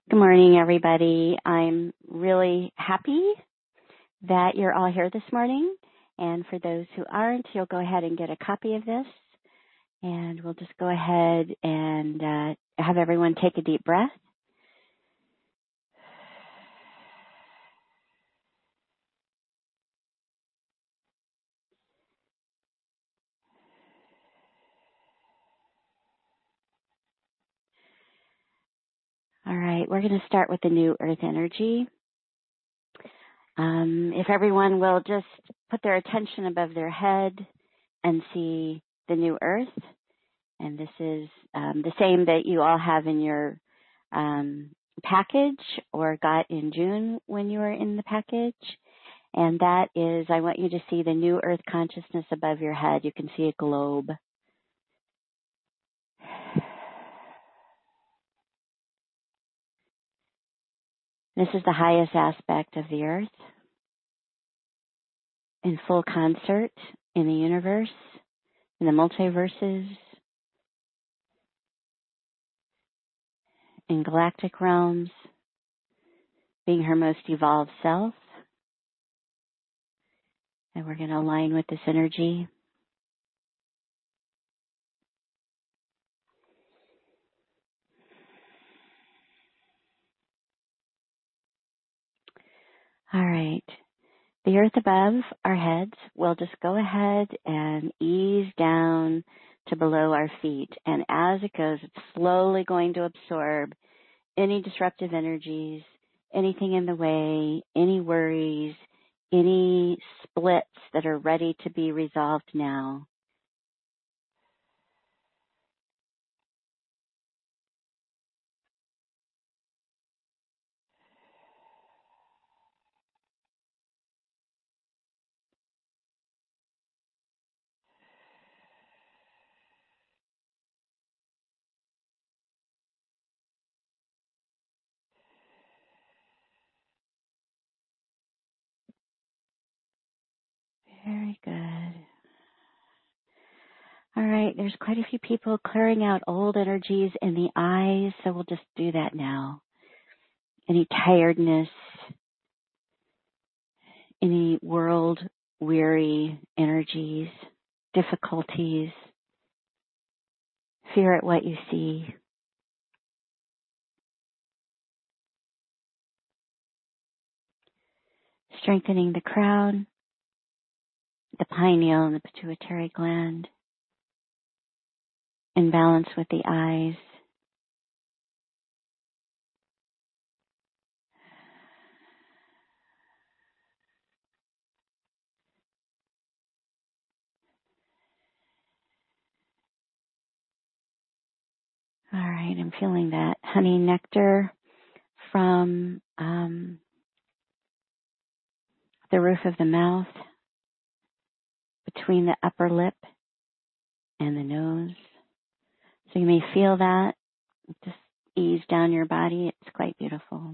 Good morning, everybody. I'm really happy that you're all here this morning. And for those who aren't, you'll go ahead and get a copy of this. And we'll just go ahead and have everyone take a deep breath. All right, we're going to start with the new earth energy. If everyone will just put their attention above their head and see the new earth. And this is the same that you all have in your package or got in June when you were in the package. And that is, I want you to see the new earth consciousness above your head. You can see a globe. This is the highest aspect of the earth in full concert in the universe, in the multiverses, in galactic realms, being her most evolved self. And we're going to align with this energy. All right. The earth above our heads will just go ahead and ease down to below our feet. And as it goes, it's slowly going to absorb any disruptive energies, anything in the way, any worries, any splits that are ready to be resolved now. Very good. All right, there's quite a few people clearing out old energies in the eyes, so we'll just do that now. Any tiredness, any world-weary energies, difficulties, fear at what you see. Strengthening the crown, the pineal and the pituitary gland, in balance with the eyes. All right, I'm feeling that honey nectar from the roof of the mouth, between the upper lip and the nose. So you may feel that just ease down your body. It's quite beautiful.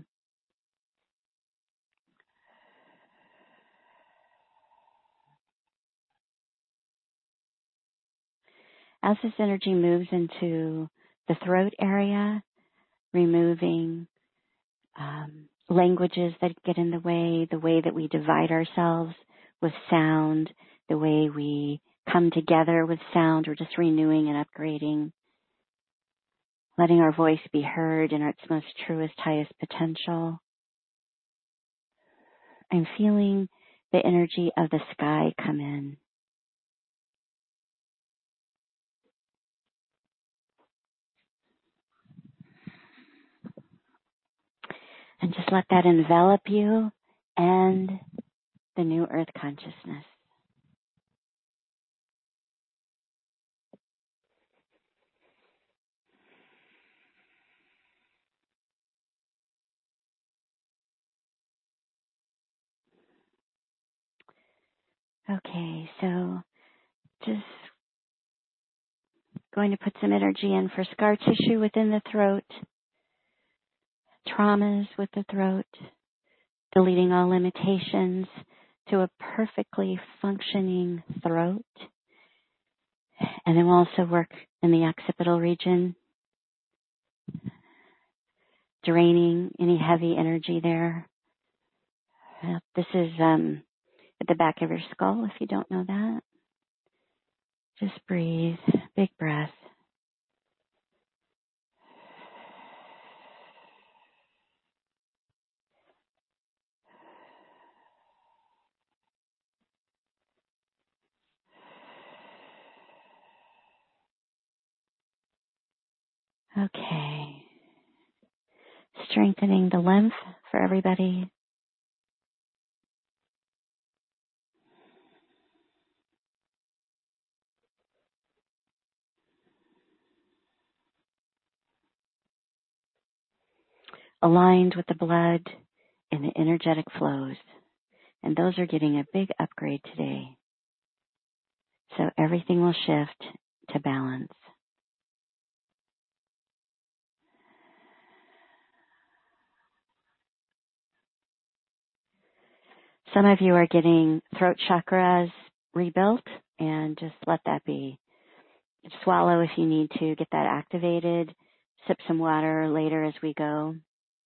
As this energy moves into the throat area, removing languages that get in the way that we divide ourselves with sound, the way we come together with sound, or just renewing and upgrading, letting our voice be heard in its most truest, highest potential. I'm feeling the energy of the sky come in. And just let that envelop you and the new earth consciousness. Okay, so just going to put some energy in for scar tissue within the throat, traumas with the throat, deleting all limitations to a perfectly functioning throat. And then we'll also work in the occipital region draining any heavy energy there. This is at the back of your skull, if you don't know that. Just breathe, big breath. Okay. Strengthening the lymph for everybody. Aligned with the blood and the energetic flows. And those are getting a big upgrade today. So everything will shift to balance. Some of you are getting throat chakras rebuilt, and just let that be. Swallow if you need to get that activated. Sip some water later as we go.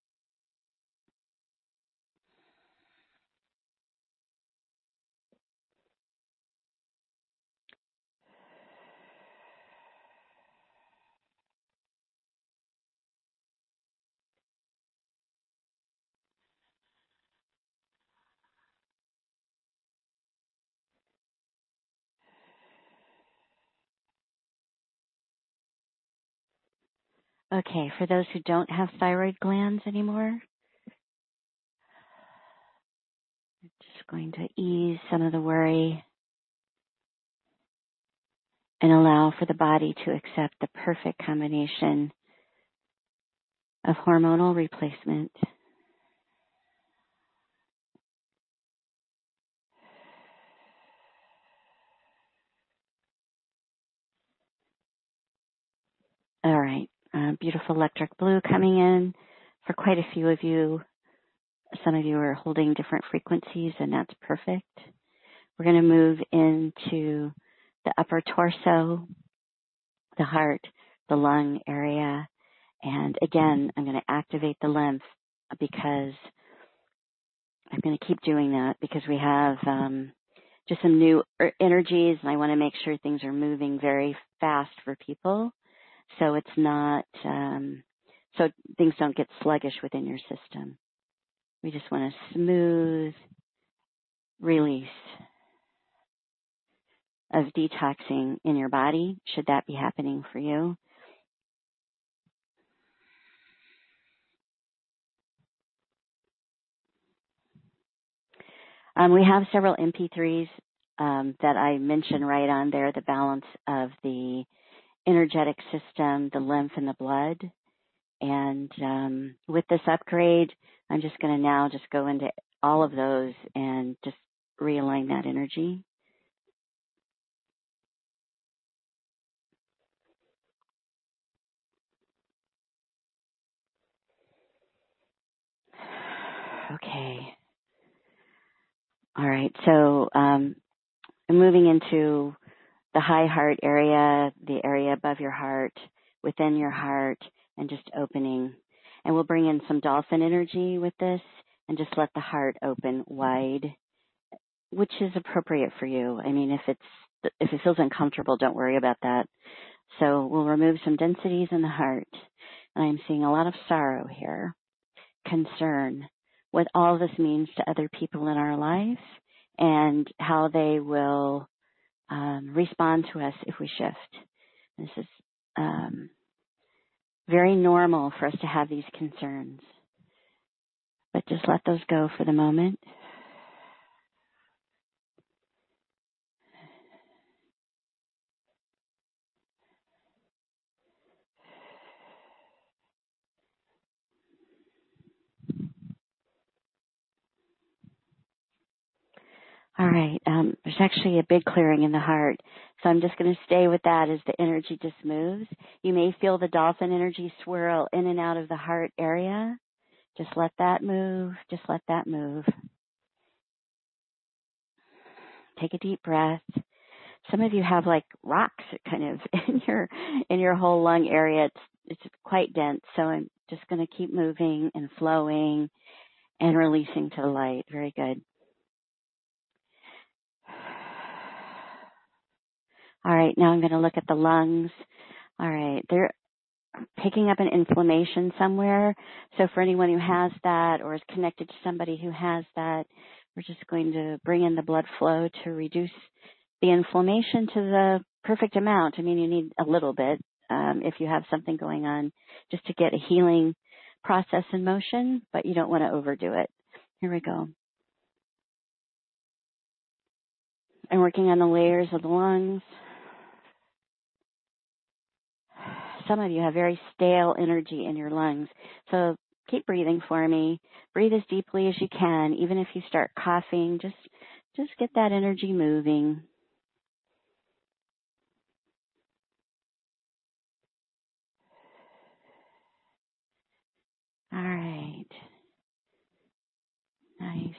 Okay, for those who don't have thyroid glands anymore, just going to ease some of the worry and allow for the body to accept the perfect combination of hormonal replacement. All right, beautiful electric blue coming in for quite a few of you. Some of you are holding different frequencies, and that's perfect. We're going to move into the upper torso, the heart, the lung area. And again, I'm going to activate the lymph because I'm going to keep doing that because we have just some new energies, and I want to make sure things are moving very fast for people. So it's not, so things don't get sluggish within your system. We just want a smooth release of detoxing in your body, should that be happening for you. We have several MP3s that I mentioned right on there, the balance of the energetic system, the lymph and the blood. And with this upgrade, I'm just going to now just go into all of those and just realign that energy. Okay. All right. So I'm moving into the high heart area, the area above your heart, within your heart, and just opening. And we'll bring in some dolphin energy with this and just let the heart open wide, which is appropriate for you. I mean, if it feels uncomfortable, don't worry about that. So we'll remove some densities in the heart. And I'm seeing a lot of sorrow here, concern, what all this means to other people in our life and how they will respond to us if we shift. This is very normal for us to have these concerns, but just let those go for the moment. All right, there's actually a big clearing in the heart, so I'm just going to stay with that as the energy just moves. You may feel the dolphin energy swirl in and out of the heart area. Just let that move. Just let that move. Take a deep breath. Some of you have like rocks kind of in your whole lung area. It's quite dense. So I'm Just going to keep moving and flowing and releasing to the light. Very good. All right, now I'm going to look at the lungs. All right, they're picking up an inflammation somewhere. So for anyone who has that or is connected to somebody who has that, we're just going to bring in the blood flow to reduce the inflammation to the perfect amount. I mean, you need a little bit if you have something going on just to get a healing process in motion, but you don't want to overdo it. Here we go. I'm working on the layers of the lungs. Some of you have very stale energy in your lungs. So keep breathing for me. Breathe as deeply as you can. Even if you start coughing, just get that energy moving. All right. Nice.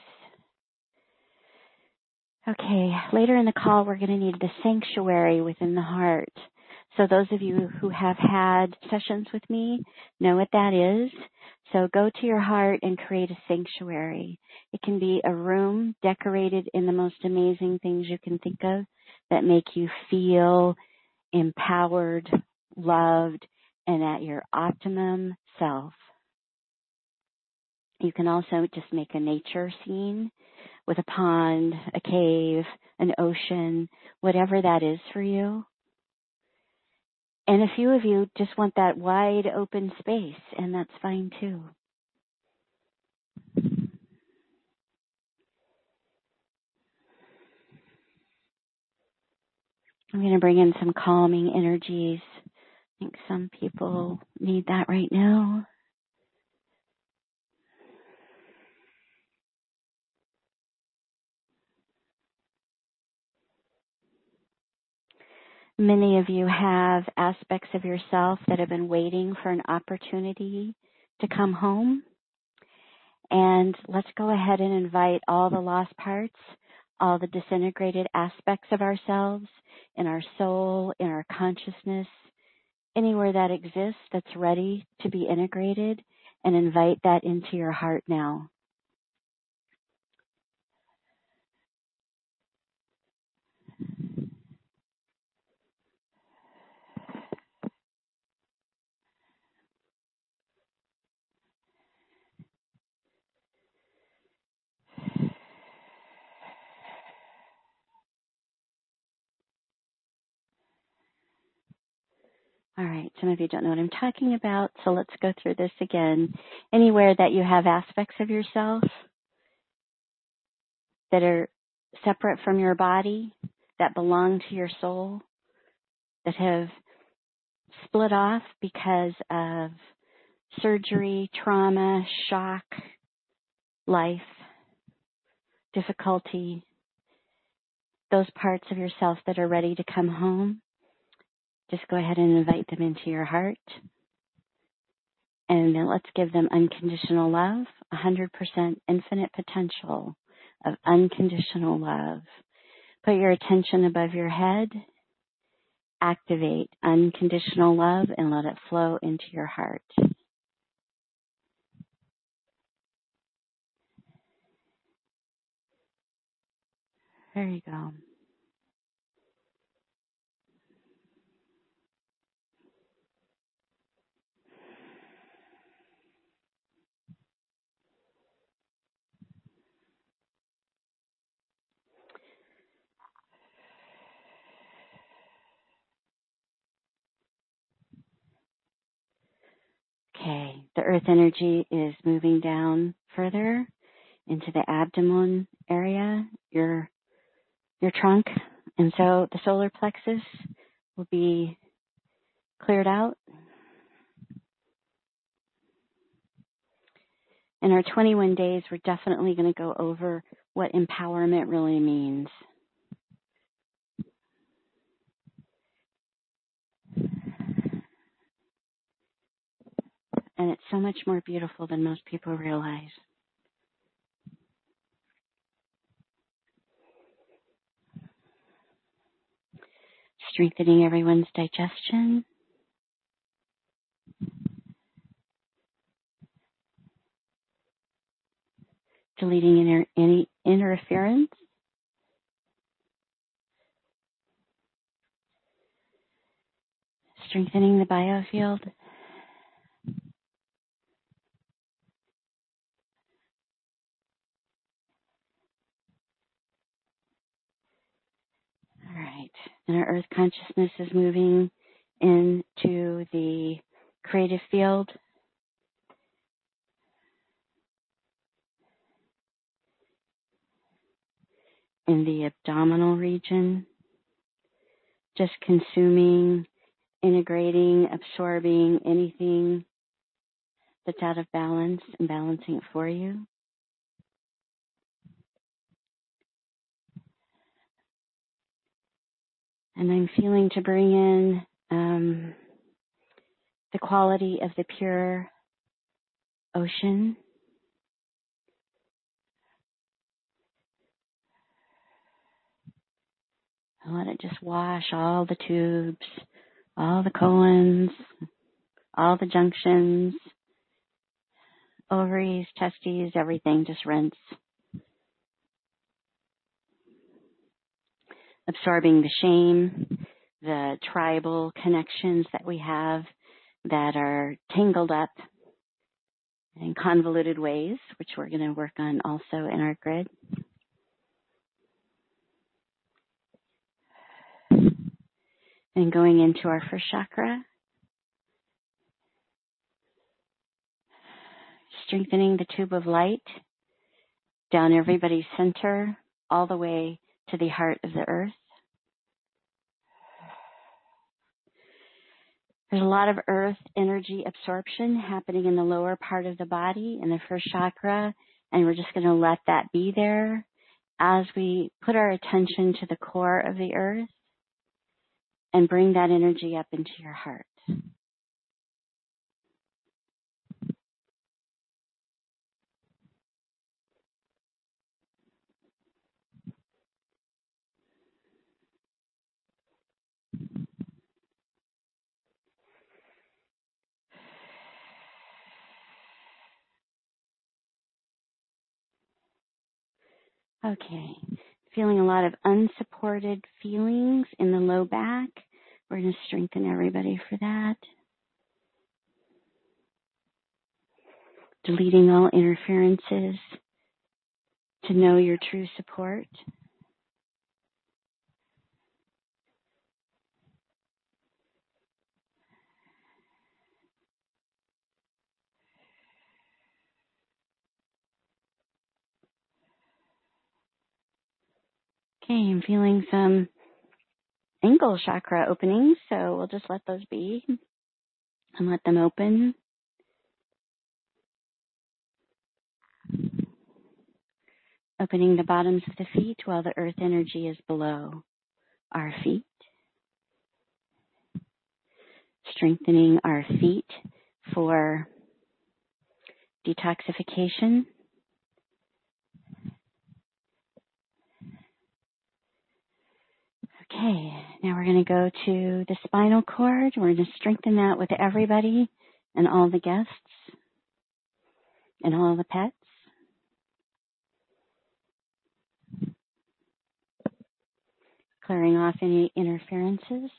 Okay, later in the call, we're going to need the sanctuary within the heart. So those of you who have had sessions with me know what that is. So go to your heart and create a sanctuary. It can be a room decorated in the most amazing things you can think of that make you feel empowered, loved, and at your optimum self. You can also just make a nature scene with a pond, a cave, an ocean, whatever that is for you. And a few of you just want that wide open space, and that's fine too. I'm going to bring in some calming energies. I think some people need that right now. Many of you have aspects of yourself that have been waiting for an opportunity to come home. And let's go ahead and invite all the lost parts, all the disintegrated aspects of ourselves, in our soul, in our consciousness, anywhere that exists that's ready to be integrated, and invite that into your heart now. All right, some of you don't know what I'm talking about, so let's go through this again. Anywhere that you have aspects of yourself that are separate from your body, that belong to your soul, that have split off because of surgery, trauma, shock, life, difficulty, those parts of yourself that are ready to come home, just go ahead and invite them into your heart. And then let's give them unconditional love, 100% infinite potential of unconditional love. Put your attention above your head, activate unconditional love, and let it flow into your heart. There you go. Okay, the earth energy is moving down further into the abdomen area, your trunk. And so the solar plexus will be cleared out. In our 21 days, we're definitely going to go over what empowerment really means. And it's so much more beautiful than most people realize. Strengthening everyone's digestion. deleting any interference. Strengthening the biofield. All right. And our earth consciousness is moving into the creative field. In the abdominal region. Just consuming, integrating, absorbing anything that's out of balance and balancing it for you. And I'm feeling to bring in the quality of the pure ocean. And let it just wash all the tubes, all the colons, all the junctions, ovaries, testes, everything, just rinse. Absorbing the shame, the tribal connections that we have that are tangled up in convoluted ways, which we're going to work on also in our grid. And going into our first chakra, strengthening the tube of light down everybody's center, all the way to the heart of the earth. There's a lot of earth energy absorption happening in the lower part of the body in the first chakra, and we're just going to let that be there as we put our attention to the core of the earth and bring that energy up into your heart. Okay, feeling a lot of unsupported feelings in the low back. We're going to strengthen everybody for that. Deleting all interferences to know your true support. Okay, I'm feeling some ankle chakra openings, so we'll just let those be and let them open. Opening the bottoms of the feet while the earth energy is below our feet. Strengthening our feet for detoxification. Okay, now we're going to go to the spinal cord. We're going to strengthen that with everybody and all the guests and all the pets. Clearing off any interferences.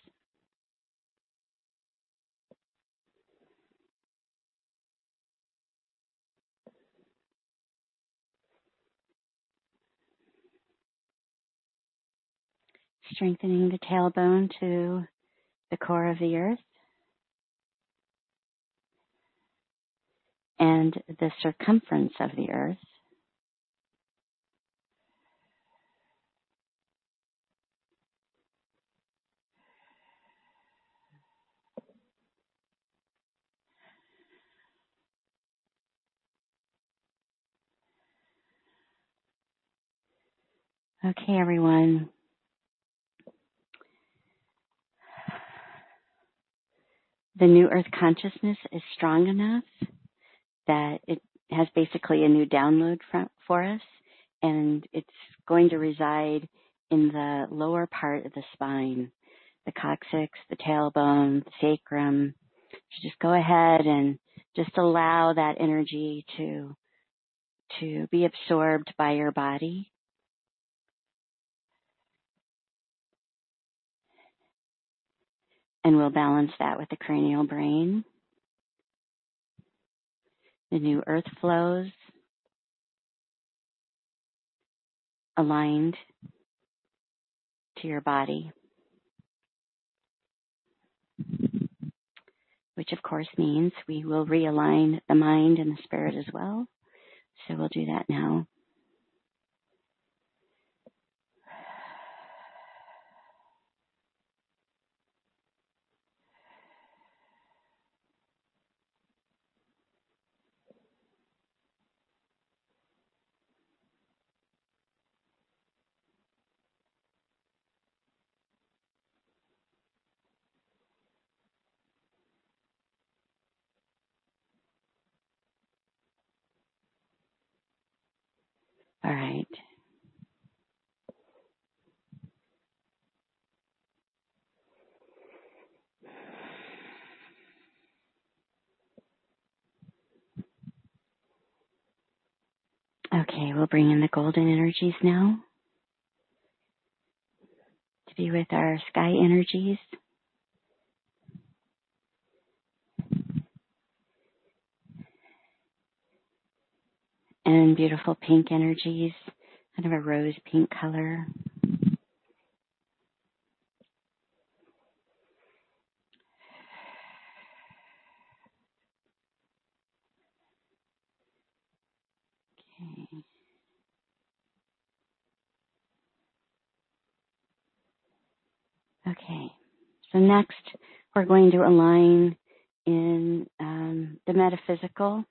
Strengthening the tailbone to the core of the earth. And the circumference of the earth. Okay, everyone. The new earth consciousness is strong enough that it has basically a new download for us, and it's going to reside in the lower part of the spine, the coccyx, the tailbone, the sacrum. So just go ahead and just allow that energy to to be absorbed by your body. And we'll balance that with the cranial brain. The new earth flows aligned to your body, which of course means we will realign the mind and the spirit as well. So we'll do that now. All right. Okay, we'll bring in the golden energies now to be with our sky energies. And beautiful pink energies, kind of a rose pink color. Okay. Okay, so next we're going to align in the metaphysical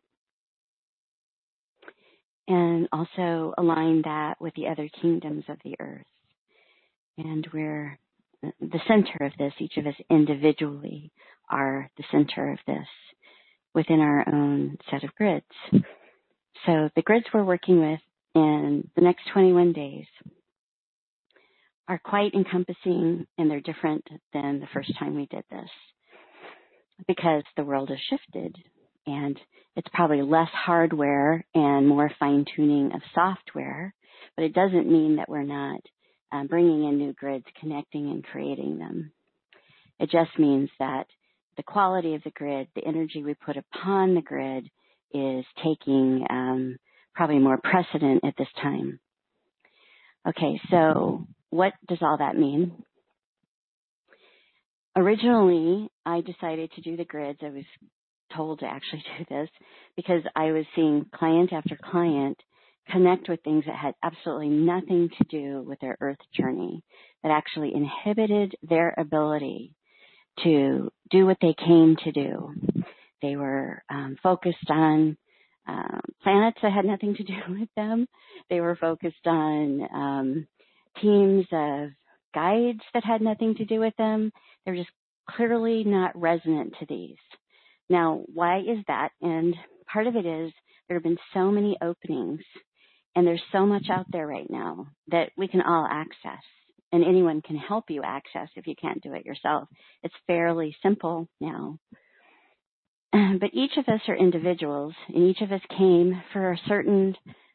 and also align that with the other kingdoms of the earth. And we're the center of this. Each of us individually are the center of this within our own set of grids. So the grids we're working with in the next 21 days are quite encompassing, and they're different than the first time we did this because the world has shifted and it's probably less hardware and more fine-tuning of software, but it doesn't mean that we're not bringing in new grids, connecting and creating them. It just means that the quality of the grid, the energy we put upon the grid is taking probably more precedent at this time. Okay, so what does all that mean? Originally, I decided to do the grids. I was told to actually do this because I was seeing client after client connect with things that had absolutely nothing to do with their earth journey, that actually inhibited their ability to do what they came to do. They were focused on planets that had nothing to do with them. They were focused on teams of guides that had nothing to do with them. They were just clearly not resonant to these. Now, why is that? And part of it is there have been so many openings, and there's so much out there right now that we can all access, and anyone can help you access if you can't do it yourself. It's fairly simple now. But each of us are individuals, and each of us came for certain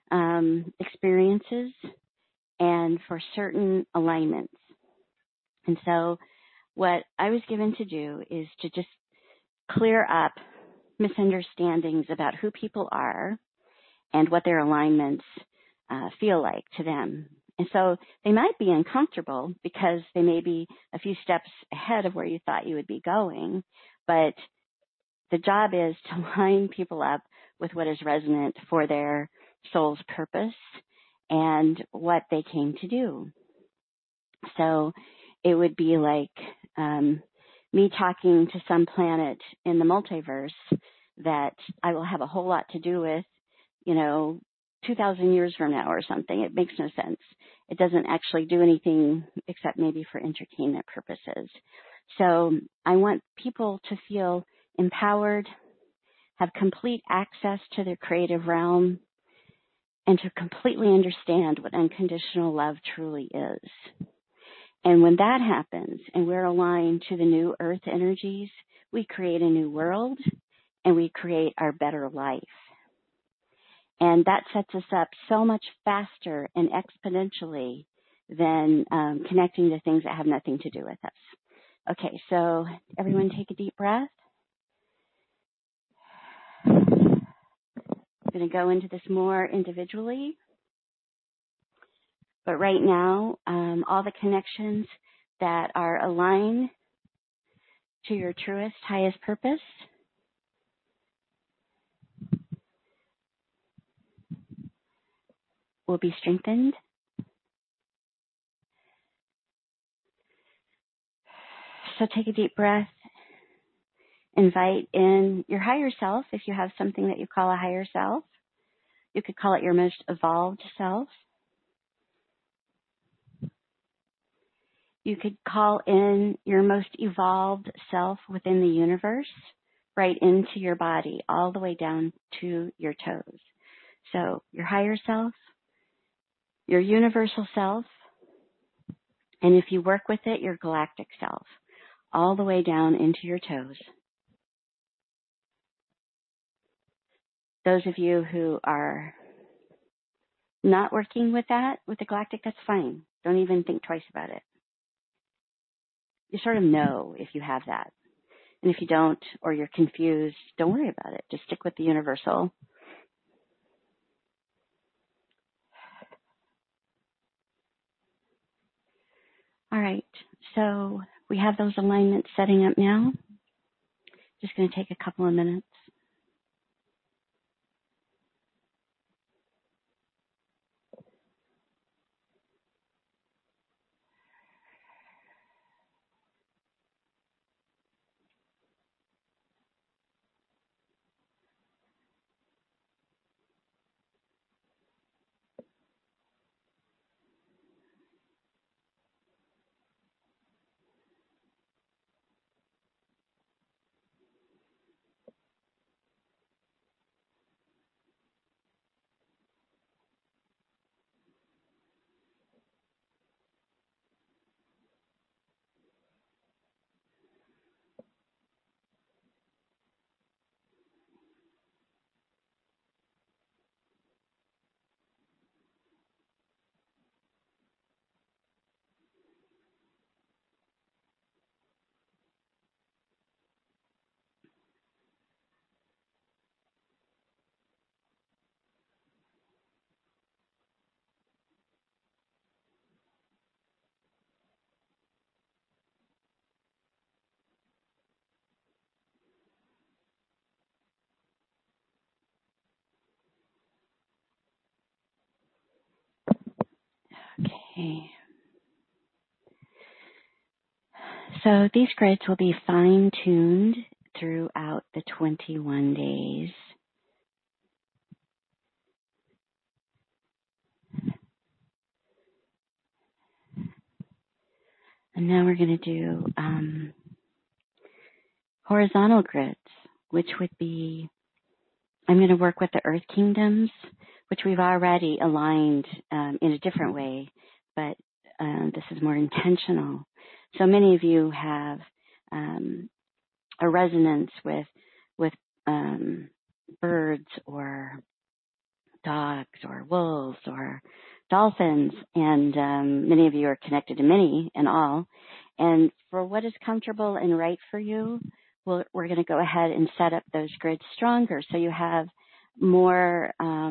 experiences and for certain alignments. And so what I was given to do is to just clear up misunderstandings about who people are and what their alignments feel like to them. And so they might be uncomfortable because they may be a few steps ahead of where you thought you would be going, but the job is to line people up with what is resonant for their soul's purpose and what they came to do. So it would be like me talking to some planet in the multiverse that I will have a whole lot to do with, 2,000 years from now or something. It makes no sense. It doesn't actually do anything except maybe for entertainment purposes. So I want people to feel empowered, have complete access to their creative realm, and to completely understand what unconditional love truly is. And when that happens and we're aligned to the new earth energies, we create a new world and we create our better life. And that sets us up so much faster and exponentially than connecting to things that have nothing to do with us. Okay, so everyone take a deep breath. I'm going to go into this more individually. But right now, all the connections that are aligned to your truest, highest purpose will be strengthened. So take a deep breath. Invite in your higher self, if you have something that you call a higher self. You could call it your most evolved self. You could call in your most evolved self within the universe, right into your body, all the way down to your toes. So your higher self, your universal self, and if you work with it, your galactic self, all the way down into your toes. Those of you who are not working with that, with the galactic, that's fine. Don't even think twice about it. You sort of know if you have that. And if you don't, or you're confused, don't worry about it. Just stick with the universal. All right, so we have those alignments setting up now. Just going to take a couple of minutes. Okay. So these grids will be fine-tuned throughout the 21 days. And now we're going to do horizontal grids, which would be, I'm going to work with the earth kingdoms, which we've already aligned in a different way, but this is more intentional. So many of you have a resonance with birds or dogs or wolves or dolphins, and many of you are connected to many and all. And for what is comfortable and right for you, we're going to go ahead and set up those grids stronger so you have more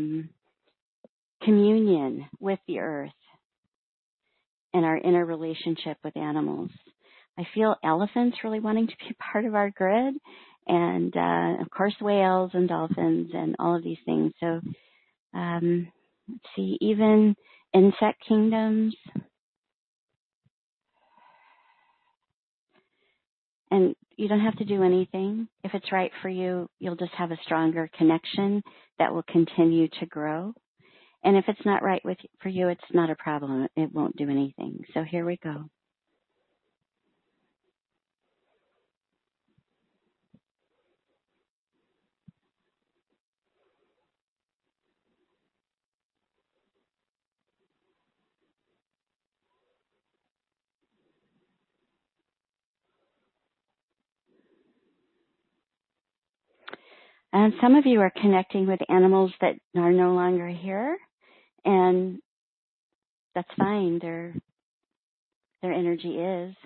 communion with the earth and our inner relationship with animals. I feel elephants really wanting to be part of our grid, and of course whales and dolphins and all of these things. So let's see, even insect kingdoms. And you don't have to do anything. If it's right for you, you'll just have a stronger connection that will continue to grow. And if it's not right for you, it's not a problem. It won't do anything. So here we go. And some of you are connecting with animals that are no longer here, and that's fine. Their energy is.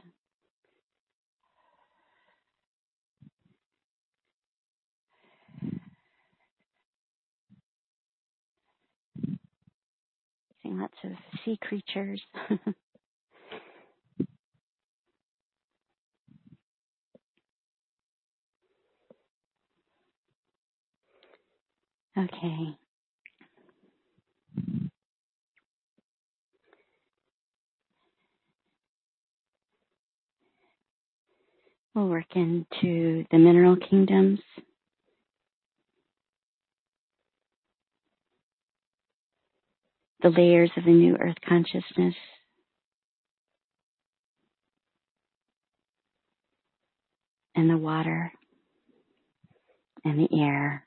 Seeing lots of sea creatures. Okay. We'll work into the mineral kingdoms. The layers of the new earth consciousness. And the water. And the air.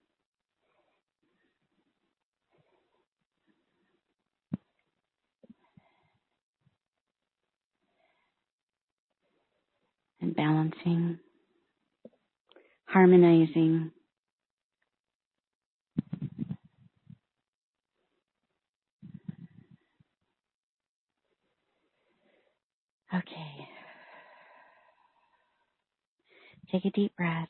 And balancing. Harmonizing. Okay. Take a deep breath.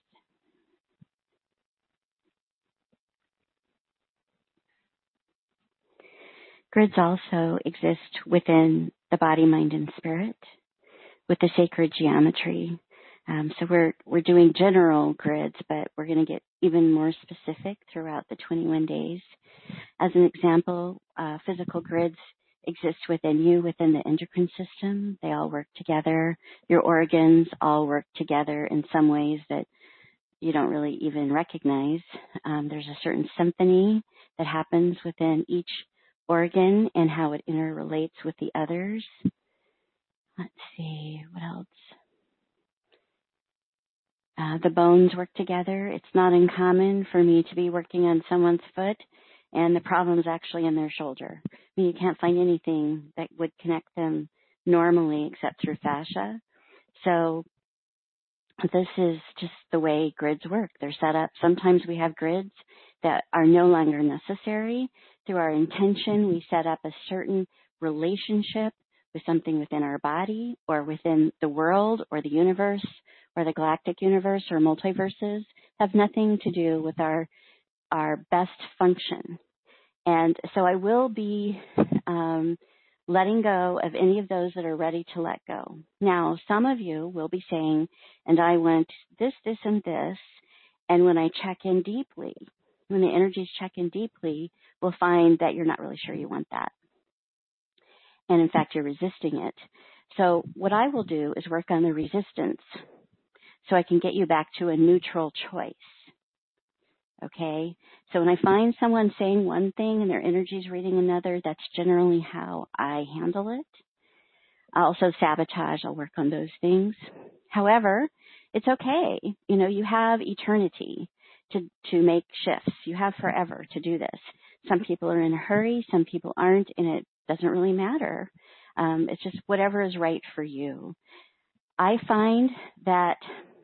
Grids also exist within the body, mind, and spirit with the sacred geometry. So we're doing general grids, but we're going to get even more specific throughout the 21 days. As an example, physical grids exist within you, within the endocrine system. They all work together. Your organs all work together in some ways that you don't really even recognize. There's a certain symphony that happens within each organ and how it interrelates with the others. Let's see, what else? The bones work together. It's not uncommon for me to be working on someone's foot and the problem is actually in their shoulder. I mean, you can't find anything that would connect them normally except through fascia. So this is just the way grids work. They're set up. Sometimes we have grids that are no longer necessary. Through our intention, we set up a certain relationship with something within our body or within the world or the universe or the galactic universe or multiverses. Have nothing to do with our best function. And so I will be letting go of any of those that are ready to let go. Now, some of you will be saying, and I want this, this, and this. And when I check in deeply, when the energies check in deeply, we'll find that you're not really sure you want that. And in fact, you're resisting it. So what I will do is work on the resistance so I can get you back to a neutral choice. Okay? So when I find someone saying one thing and their energy is reading another, that's generally how I handle it. I also sabotage. I'll work on those things. However, it's okay. You know, you have eternity to make shifts. You have forever to do this. Some people are in a hurry. Some people aren't, and it doesn't really matter. It's just whatever is right for you. I find that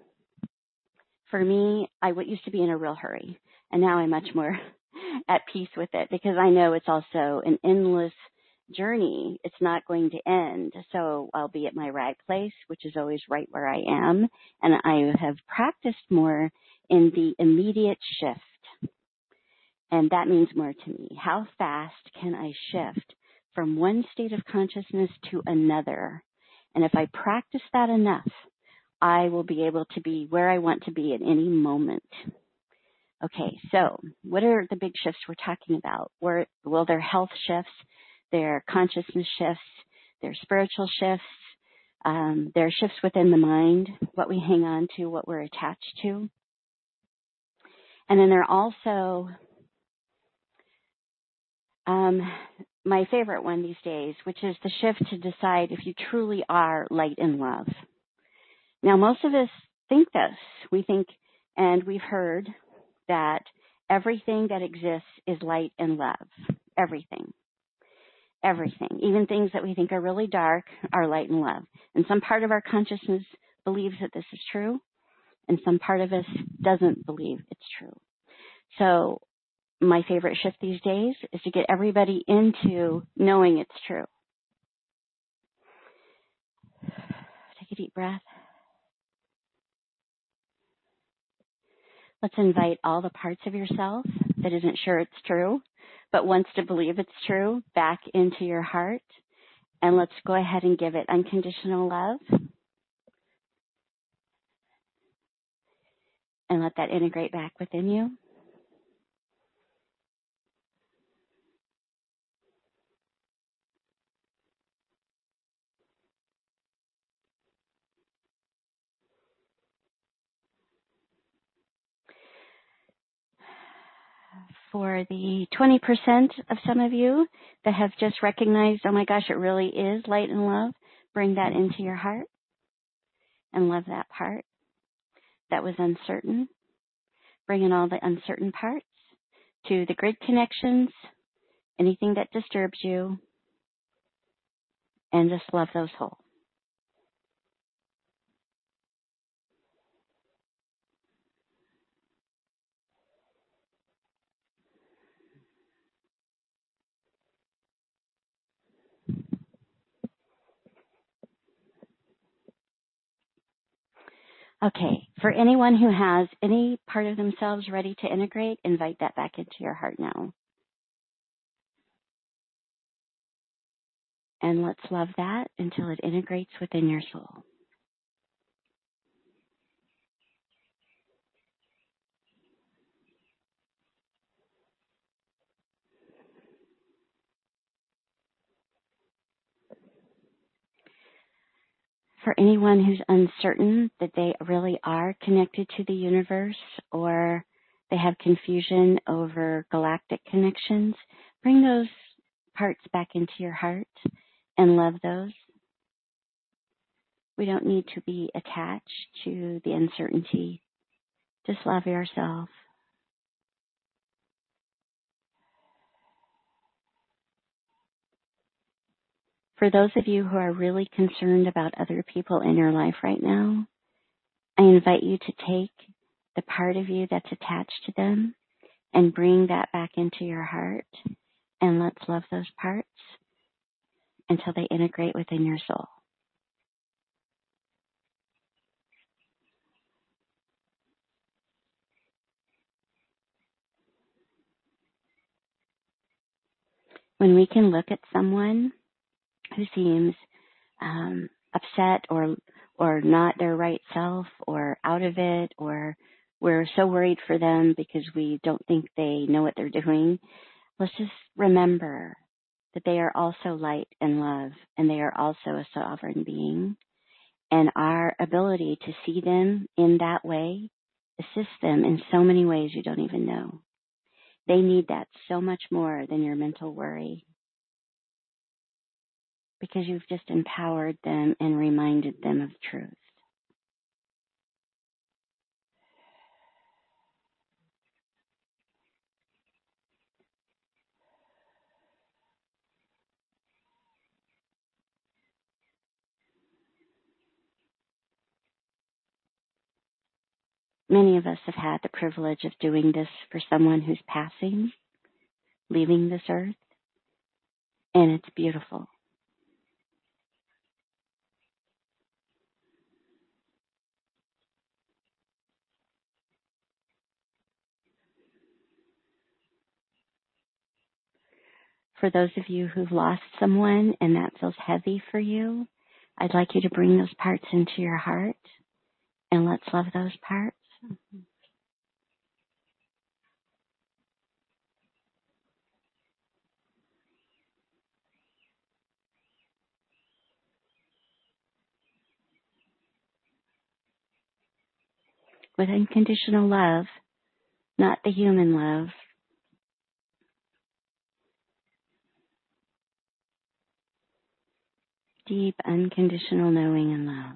for me, I used to be in a real hurry, and now I'm much more at peace with it because I know it's also an endless journey. It's not going to end. So I'll be at my right place, which is always right where I am. And I have practiced more in the immediate shift. And that means more to me. How fast can I shift from one state of consciousness to another? And if I practice that enough, I will be able to be where I want to be at any moment. Okay, so what are the big shifts we're talking about? Well, they're health shifts, they're consciousness shifts, they're spiritual shifts, they're shifts within the mind, what we hang on to, what we're attached to. And then there are also my favorite one these days, which is the shift to decide if you truly are light and love. Now, most of us think this. We think, and we've heard, that everything that exists is light and love. Everything. Everything. Even things that we think are really dark are light and love. And some part of our consciousness believes that this is true, and some part of us doesn't believe it's true. So my favorite shift these days is to get everybody into knowing it's true. Take a deep breath. Let's invite all the parts of yourself that isn't sure it's true, but wants to believe it's true, back into your heart. And let's go ahead and give it unconditional love. And let that integrate back within you. For the 20% of some of you that have just recognized, oh my gosh, it really is light and love, bring that into your heart and love that part that was uncertain. Bring in all the uncertain parts to the grid connections, anything that disturbs you, and just love those whole. Okay, for anyone who has any part of themselves ready to integrate, invite that back into your heart now. And let's love that until it integrates within your soul. For anyone who's uncertain that they really are connected to the universe, or they have confusion over galactic connections, bring those parts back into your heart and love those. We don't need to be attached to the uncertainty. Just love yourself. For those of you who are really concerned about other people in your life right now, I invite you to take the part of you that's attached to them and bring that back into your heart, and let's love those parts until they integrate within your soul. When we can look at someone who seems upset or not their right self or out of it, or we're so worried for them because we don't think they know what they're doing, let's just remember that they are also light and love, and they are also a sovereign being. And our ability to see them in that way assists them in so many ways you don't even know. They need that so much more than your mental worry, because you've just empowered them and reminded them of truth. Many of us have had the privilege of doing this for someone who's passing, leaving this earth, and it's beautiful. For those of you who've lost someone and that feels heavy for you, I'd like you to bring those parts into your heart, and let's love those parts. With unconditional love, not the human love. Deep, unconditional knowing and love.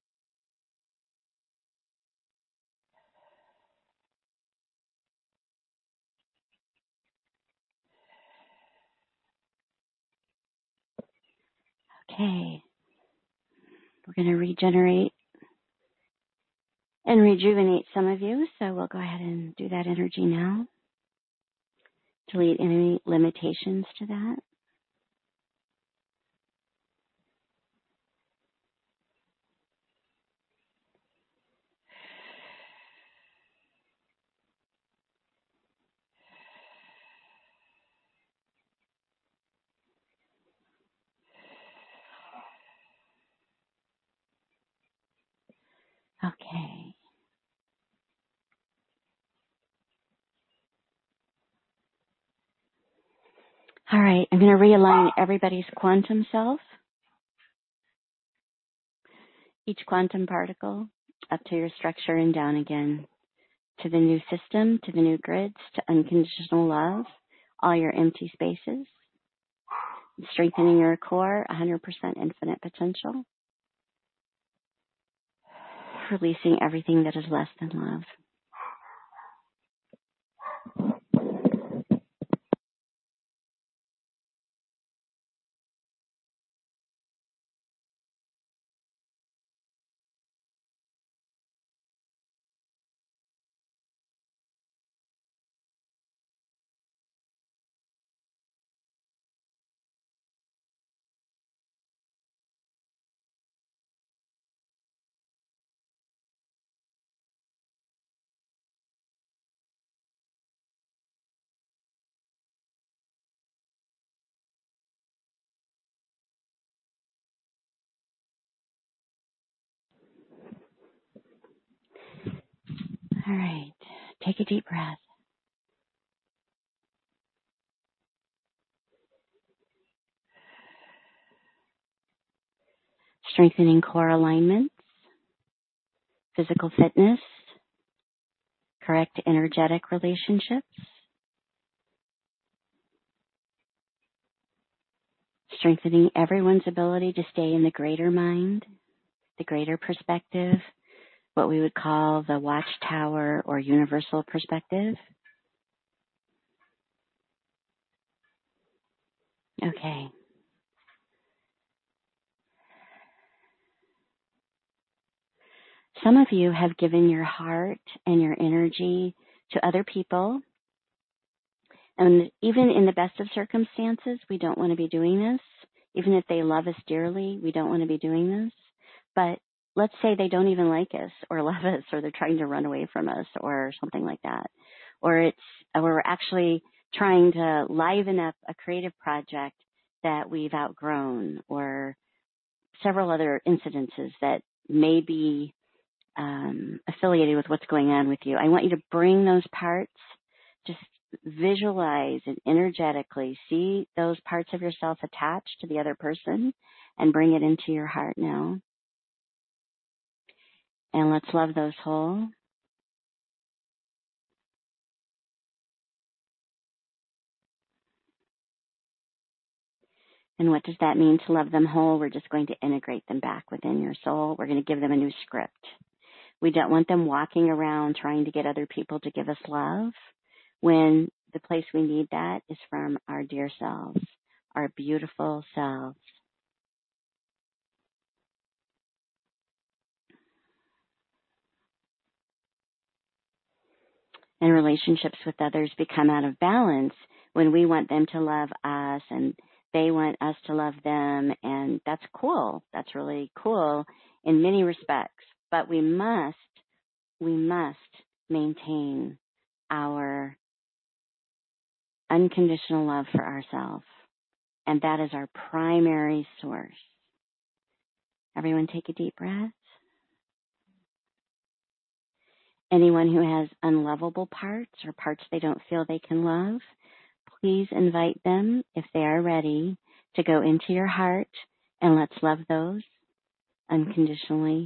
Okay. We're going to regenerate and rejuvenate some of you, so we'll go ahead and do that energy now. Delete any limitations to that. Okay. All right, I'm going to realign everybody's quantum self, each quantum particle, up to your structure and down again, to the new system, to the new grids, to unconditional love, all your empty spaces, strengthening your core, 100% infinite potential, releasing everything that is less than love. All right, take a deep breath. Strengthening core alignments, physical fitness, correct energetic relationships, strengthening everyone's ability to stay in the greater mind, the greater perspective, what we would call the watchtower or universal perspective. Okay. Some of you have given your heart and your energy to other people. And even in the best of circumstances, we don't want to be doing this. Even if they love us dearly, we don't want to be doing this. But let's say they don't even like us or love us, or they're trying to run away from us or something like that. Or we're actually trying to liven up a creative project that we've outgrown, or several other incidences that may be affiliated with what's going on with you. I want you to bring those parts, just visualize and energetically see those parts of yourself attached to the other person and bring it into your heart now. And let's love those whole. And what does that mean to love them whole? We're just going to integrate them back within your soul. We're going to give them a new script. We don't want them walking around trying to get other people to give us love, when the place we need that is from our dear selves, our beautiful selves. And relationships with others become out of balance when we want them to love us and they want us to love them. And that's cool. That's really cool in many respects. But we must maintain our unconditional love for ourselves. And that is our primary source. Everyone take a deep breath. Anyone who has unlovable parts or parts they don't feel they can love, please invite them, if they are ready, to go into your heart, and let's love those unconditionally.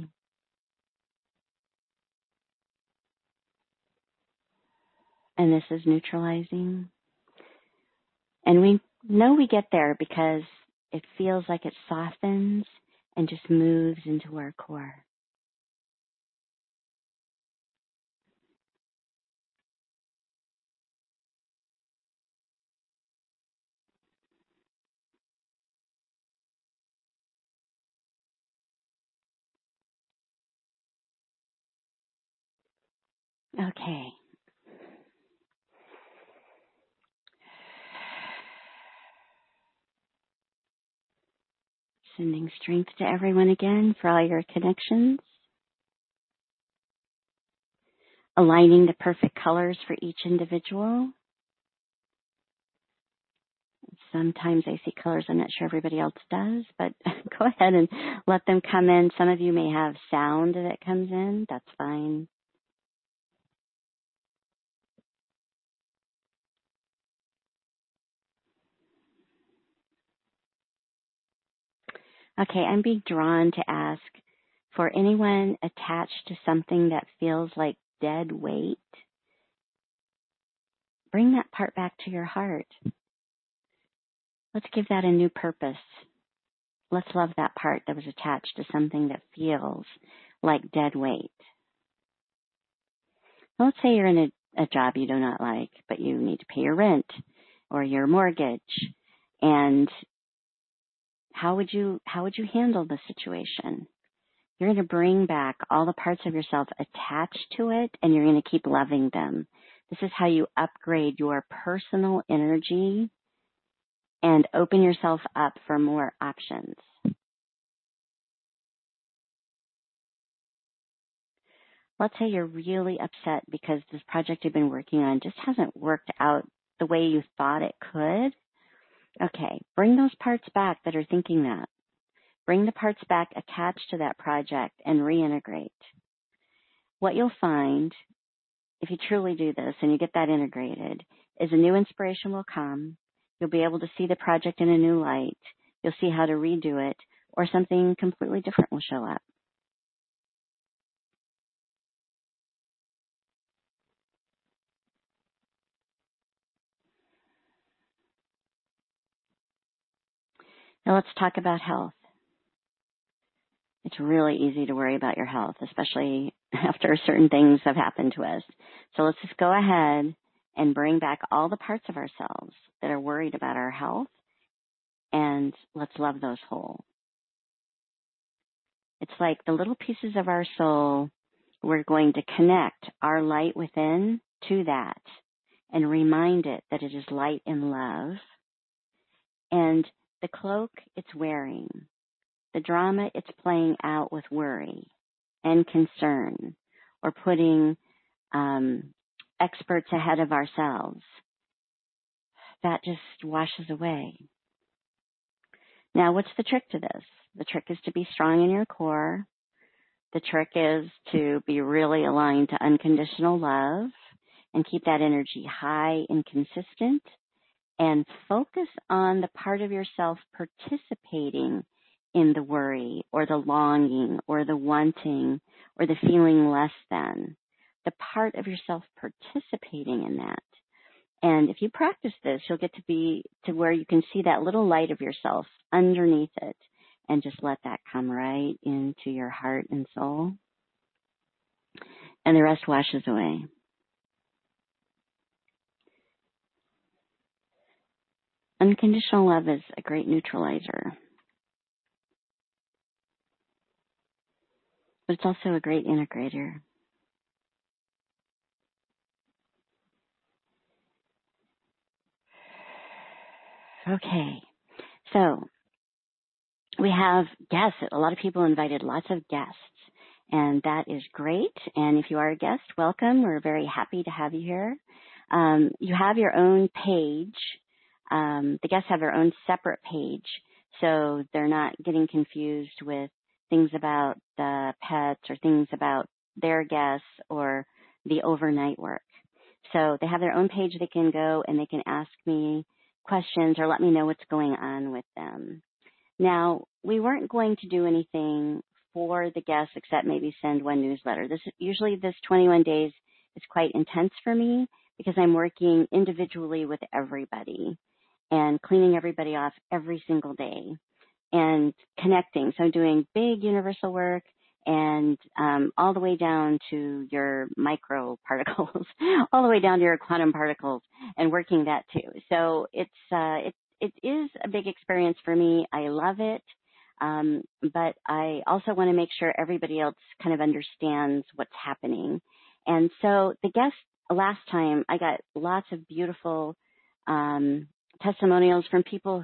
And this is neutralizing. And we know we get there because it feels like it softens and just moves into our core. Okay. Sending strength to everyone again for all your connections. Aligning the perfect colors for each individual. Sometimes I see colors I'm not sure everybody else does, but go ahead and let them come in. Some of you may have sound that comes in. That's fine. Okay, I'm being drawn to ask for anyone attached to something that feels like dead weight. Bring that part back to your heart. Let's give that a new purpose. Let's love that part that was attached to something that feels like dead weight. Let's say you're in a job you do not like, but you need to pay your rent or your mortgage. And how would you handle the situation? You're going to bring back all the parts of yourself attached to it, and you're going to keep loving them. This is how you upgrade your personal energy and open yourself up for more options. Let's say you're really upset because this project you've been working on just hasn't worked out the way you thought it could. Okay, bring those parts back that are thinking that. Bring the parts back attached to that project and reintegrate. What you'll find, if you truly do this and you get that integrated, is a new inspiration will come. You'll be able to see the project in a new light. You'll see how to redo it, or something completely different will show up. Now let's talk about health. It's really easy to worry about your health, especially after certain things have happened to us. So let's just go ahead and bring back all the parts of ourselves that are worried about our health, and let's love those whole. It's like the little pieces of our soul, we're going to connect our light within to that and remind it that it is light and love. And the cloak it's wearing, the drama it's playing out with worry and concern, or putting experts ahead of ourselves, that just washes away. Now, what's the trick to this? The trick is to be strong in your core. The trick is to be really aligned to unconditional love and keep that energy high and consistent, and focus on the part of yourself participating in the worry or the longing or the wanting or the feeling less than. The part of yourself participating in that. And if you practice this, you'll get to be to where you can see that little light of yourself underneath it, and just let that come right into your heart and soul. And the rest washes away. Unconditional love is a great neutralizer. But it's also a great integrator. Okay, so we have guests. A lot of people invited lots of guests, and that is great. And if you are a guest, welcome. We're very happy to have you here. You have your own page. The guests have their own separate page, so they're not getting confused with things about the pets or things about their guests or the overnight work. So they have their own page. They can go and they can ask me questions or let me know what's going on with them. Now, we weren't going to do anything for the guests except maybe send one newsletter. Usually this 21 days is quite intense for me because I'm working individually with everybody and cleaning everybody off every single day and connecting. So doing big universal work and all the way down to your micro particles, all the way down to your quantum particles, and working that too. So it is a big experience for me. I love it, but I also want to make sure everybody else kind of understands what's happening. And so the guests, last time I got lots of beautiful testimonials from people who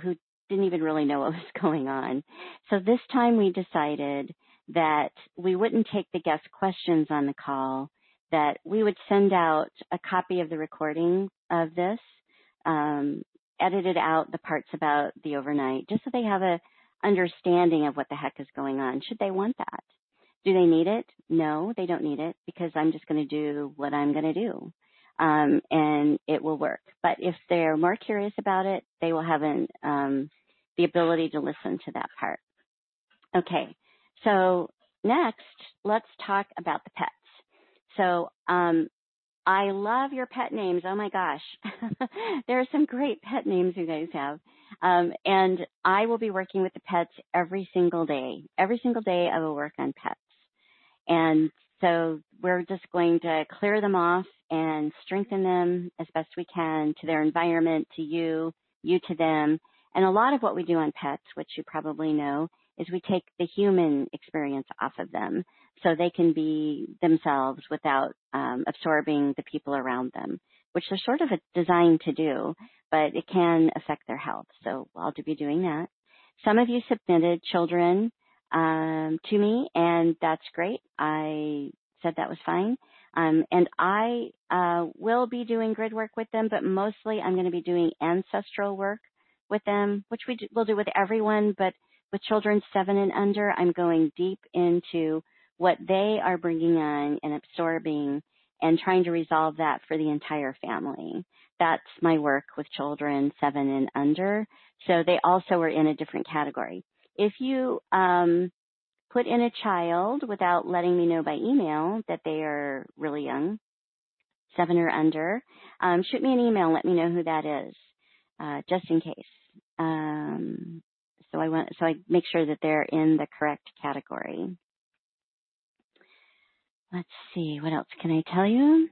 didn't even really know what was going on. So this time we decided that we wouldn't take the guest questions on the call, that we would send out a copy of the recording of this, edited out the parts about the overnight, just so they have a understanding of what the heck is going on, should they want that. Do they need it? No, they don't need it, because I'm just going to do what I'm going to do. And it will work. But if they're more curious about it, they will have the ability to listen to that part. Okay, so next, let's talk about the pets. So I love your pet names. Oh my gosh. There are some great pet names you guys have. And I will be working with the pets every single day. Every single day I will work on pets. And so we're just going to clear them off and strengthen them as best we can to their environment, to you to them. And a lot of what we do on pets, which you probably know, is we take the human experience off of them so they can be themselves without absorbing the people around them, which they're sort of designed to do, but it can affect their health. So I'll be doing that. Some of you submitted children to me, and that's great. I said that was fine. And I will be doing grid work with them, but mostly I'm going to be doing ancestral work with them, which we'll do with everyone, but with children 7 and under, I'm going deep into what they are bringing on and absorbing and trying to resolve that for the entire family. That's my work with children 7 and under. So they also are in a different category. If you put in a child without letting me know by email that they are really young, 7 or under, shoot me an email and let me know who that is, just in case. So I make sure that they're in the correct category. Let's see, what else can I tell you?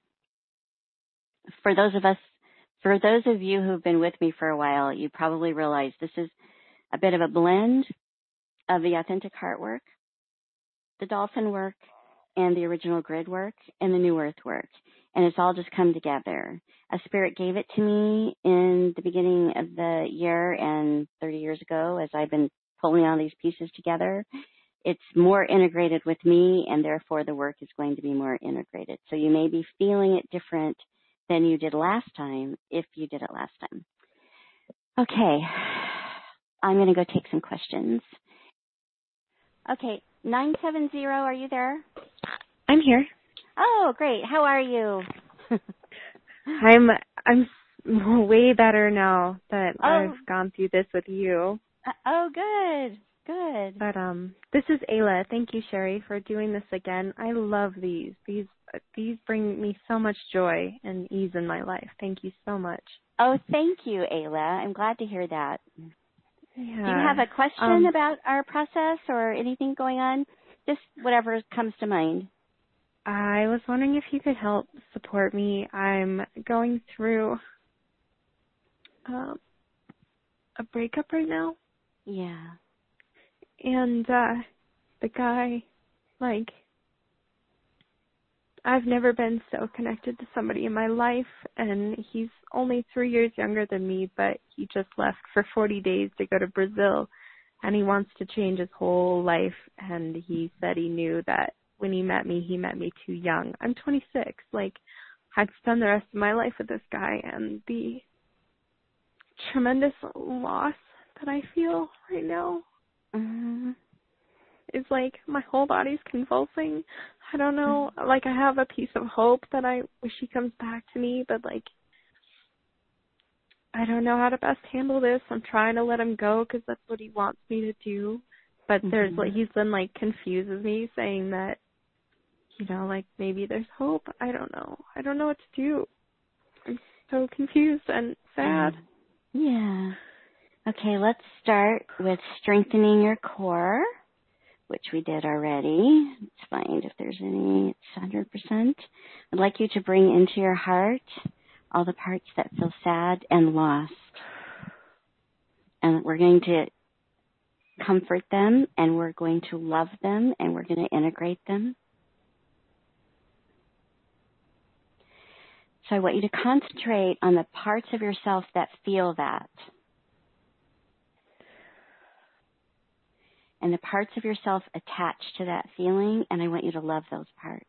For those of you who've been with me for a while, you probably realize this is a bit of a blend of the authentic heart work, the dolphin work, and the original grid work, and the new earth work. And it's all just come together. A spirit gave it to me in the beginning of the year and 30 years ago as I've been pulling all these pieces together. It's more integrated with me, and therefore the work is going to be more integrated. So you may be feeling it different than you did last time if you did it last time. Okay, I'm going to go take some questions. Okay, 970, are you there? I'm here. Oh, great. How are you? I'm way better now that I've gone through this with you. Oh, good. Good. But this is Ayla. Thank you, Sherry, for doing this again. I love these. These bring me so much joy and ease in my life. Thank you so much. Oh, thank you, Ayla. I'm glad to hear that. Yeah. Do you have a question about our process or anything going on? Just whatever comes to mind. I was wondering if you could help support me. I'm going through a breakup right now. Yeah. And the guy, I've never been so connected to somebody in my life, and he's only 3 years younger than me, but he just left for 40 days to go to Brazil, and he wants to change his whole life, and he said he knew that when he met me too young. I'm 26. I'd spend the rest of my life with this guy, and the tremendous loss that I feel right now is my whole body's convulsing. I don't know. I have a piece of hope that I wish he comes back to me, but I don't know how to best handle this. I'm trying to let him go because that's what he wants me to do. But there's he's been confuses me, saying that, maybe there's hope. I don't know. I don't know what to do. I'm so confused and sad. Yeah. Okay, let's start with strengthening your core, which we did already. Let's find if there's any. It's 100%. I'd like you to bring into your heart all the parts that feel sad and lost. And we're going to comfort them, and we're going to love them, and we're going to integrate them. So I want you to concentrate on the parts of yourself that feel that. and the parts of yourself attached to that feeling, and I want you to love those parts.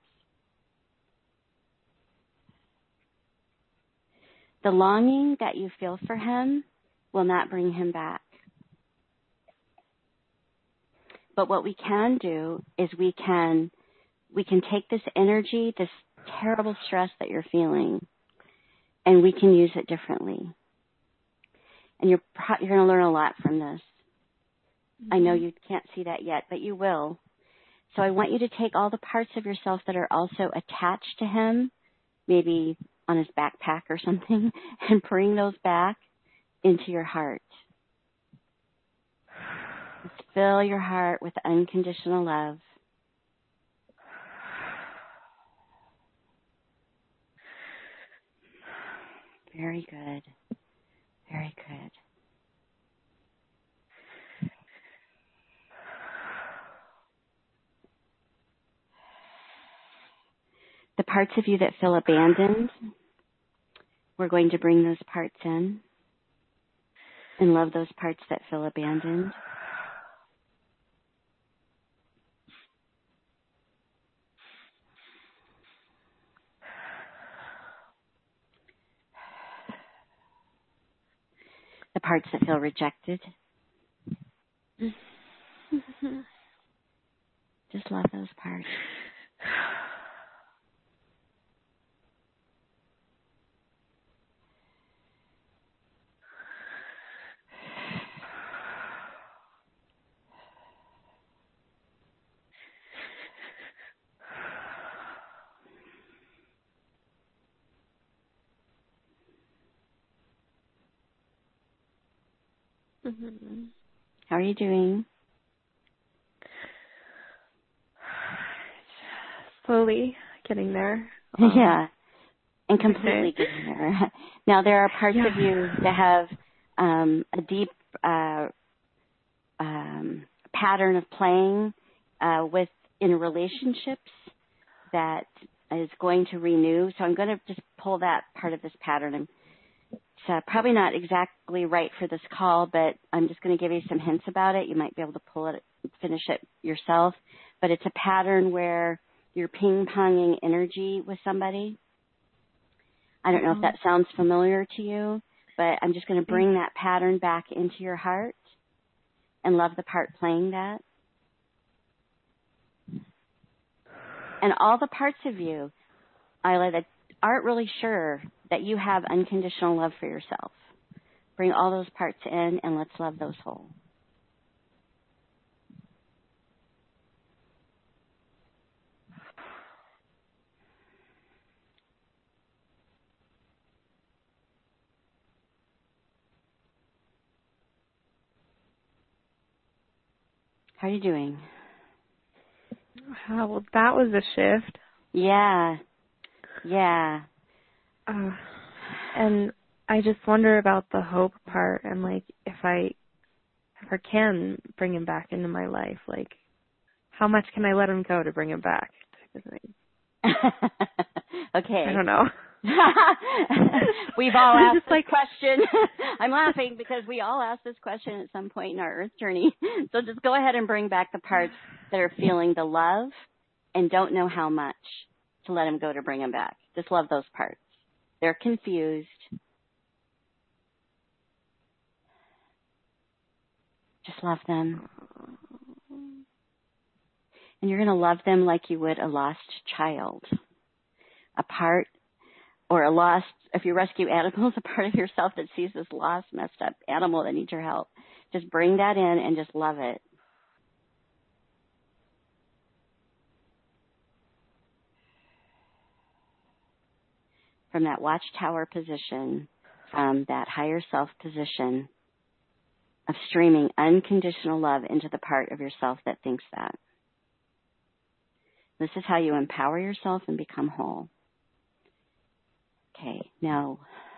The longing that you feel for him will not bring him back. But what we can do is we can take this energy, this terrible stress that you're feeling, and we can use it differently. And you're going to learn a lot from this. I know you can't see that yet, but you will. So I want you to take all the parts of yourself that are also attached to him, maybe on his backpack or something, and bring those back into your heart. Just fill your heart with unconditional love. Very good. Very good. The parts of you that feel abandoned, we're going to bring those parts in and love those parts that feel abandoned. The parts that feel rejected. Just love those parts. How are you doing? Slowly getting there. Yeah, and completely getting there. Now, there are parts of you that have a deep pattern of playing in relationships that is going to renew. So I'm going to just pull that part of this pattern. It's probably not exactly right for this call, but I'm just going to give you some hints about it. You might be able to pull it, finish it yourself. But it's a pattern where you're ping-ponging energy with somebody. I don't know if that sounds familiar to you, but I'm just going to bring that pattern back into your heart and love the part playing that. And all the parts of you, Isla, that aren't really sure that you have unconditional love for yourself. Bring all those parts in and let's love those whole. How are you doing? Well, that was a shift. Yeah. Yeah. And I just wonder about the hope part and, like, if I ever can bring him back into my life, like, how much can I let him go to bring him back? Type of thing. Okay. I don't know. We've all asked this question. I'm laughing because we all asked this question at some point in our Earth journey. So just go ahead and bring back the parts that are feeling the love and don't know how much to let him go to bring him back. Just love those parts. They're confused. Just love them. And you're going to love them like you would a lost child. A part or a lost, if you rescue animals, a part of yourself that sees this lost, messed up animal that needs your help. Just bring that in and just love it. From that watchtower position, from that higher self position of streaming unconditional love into the part of yourself that thinks that. This is how you empower yourself and become whole. Okay, now,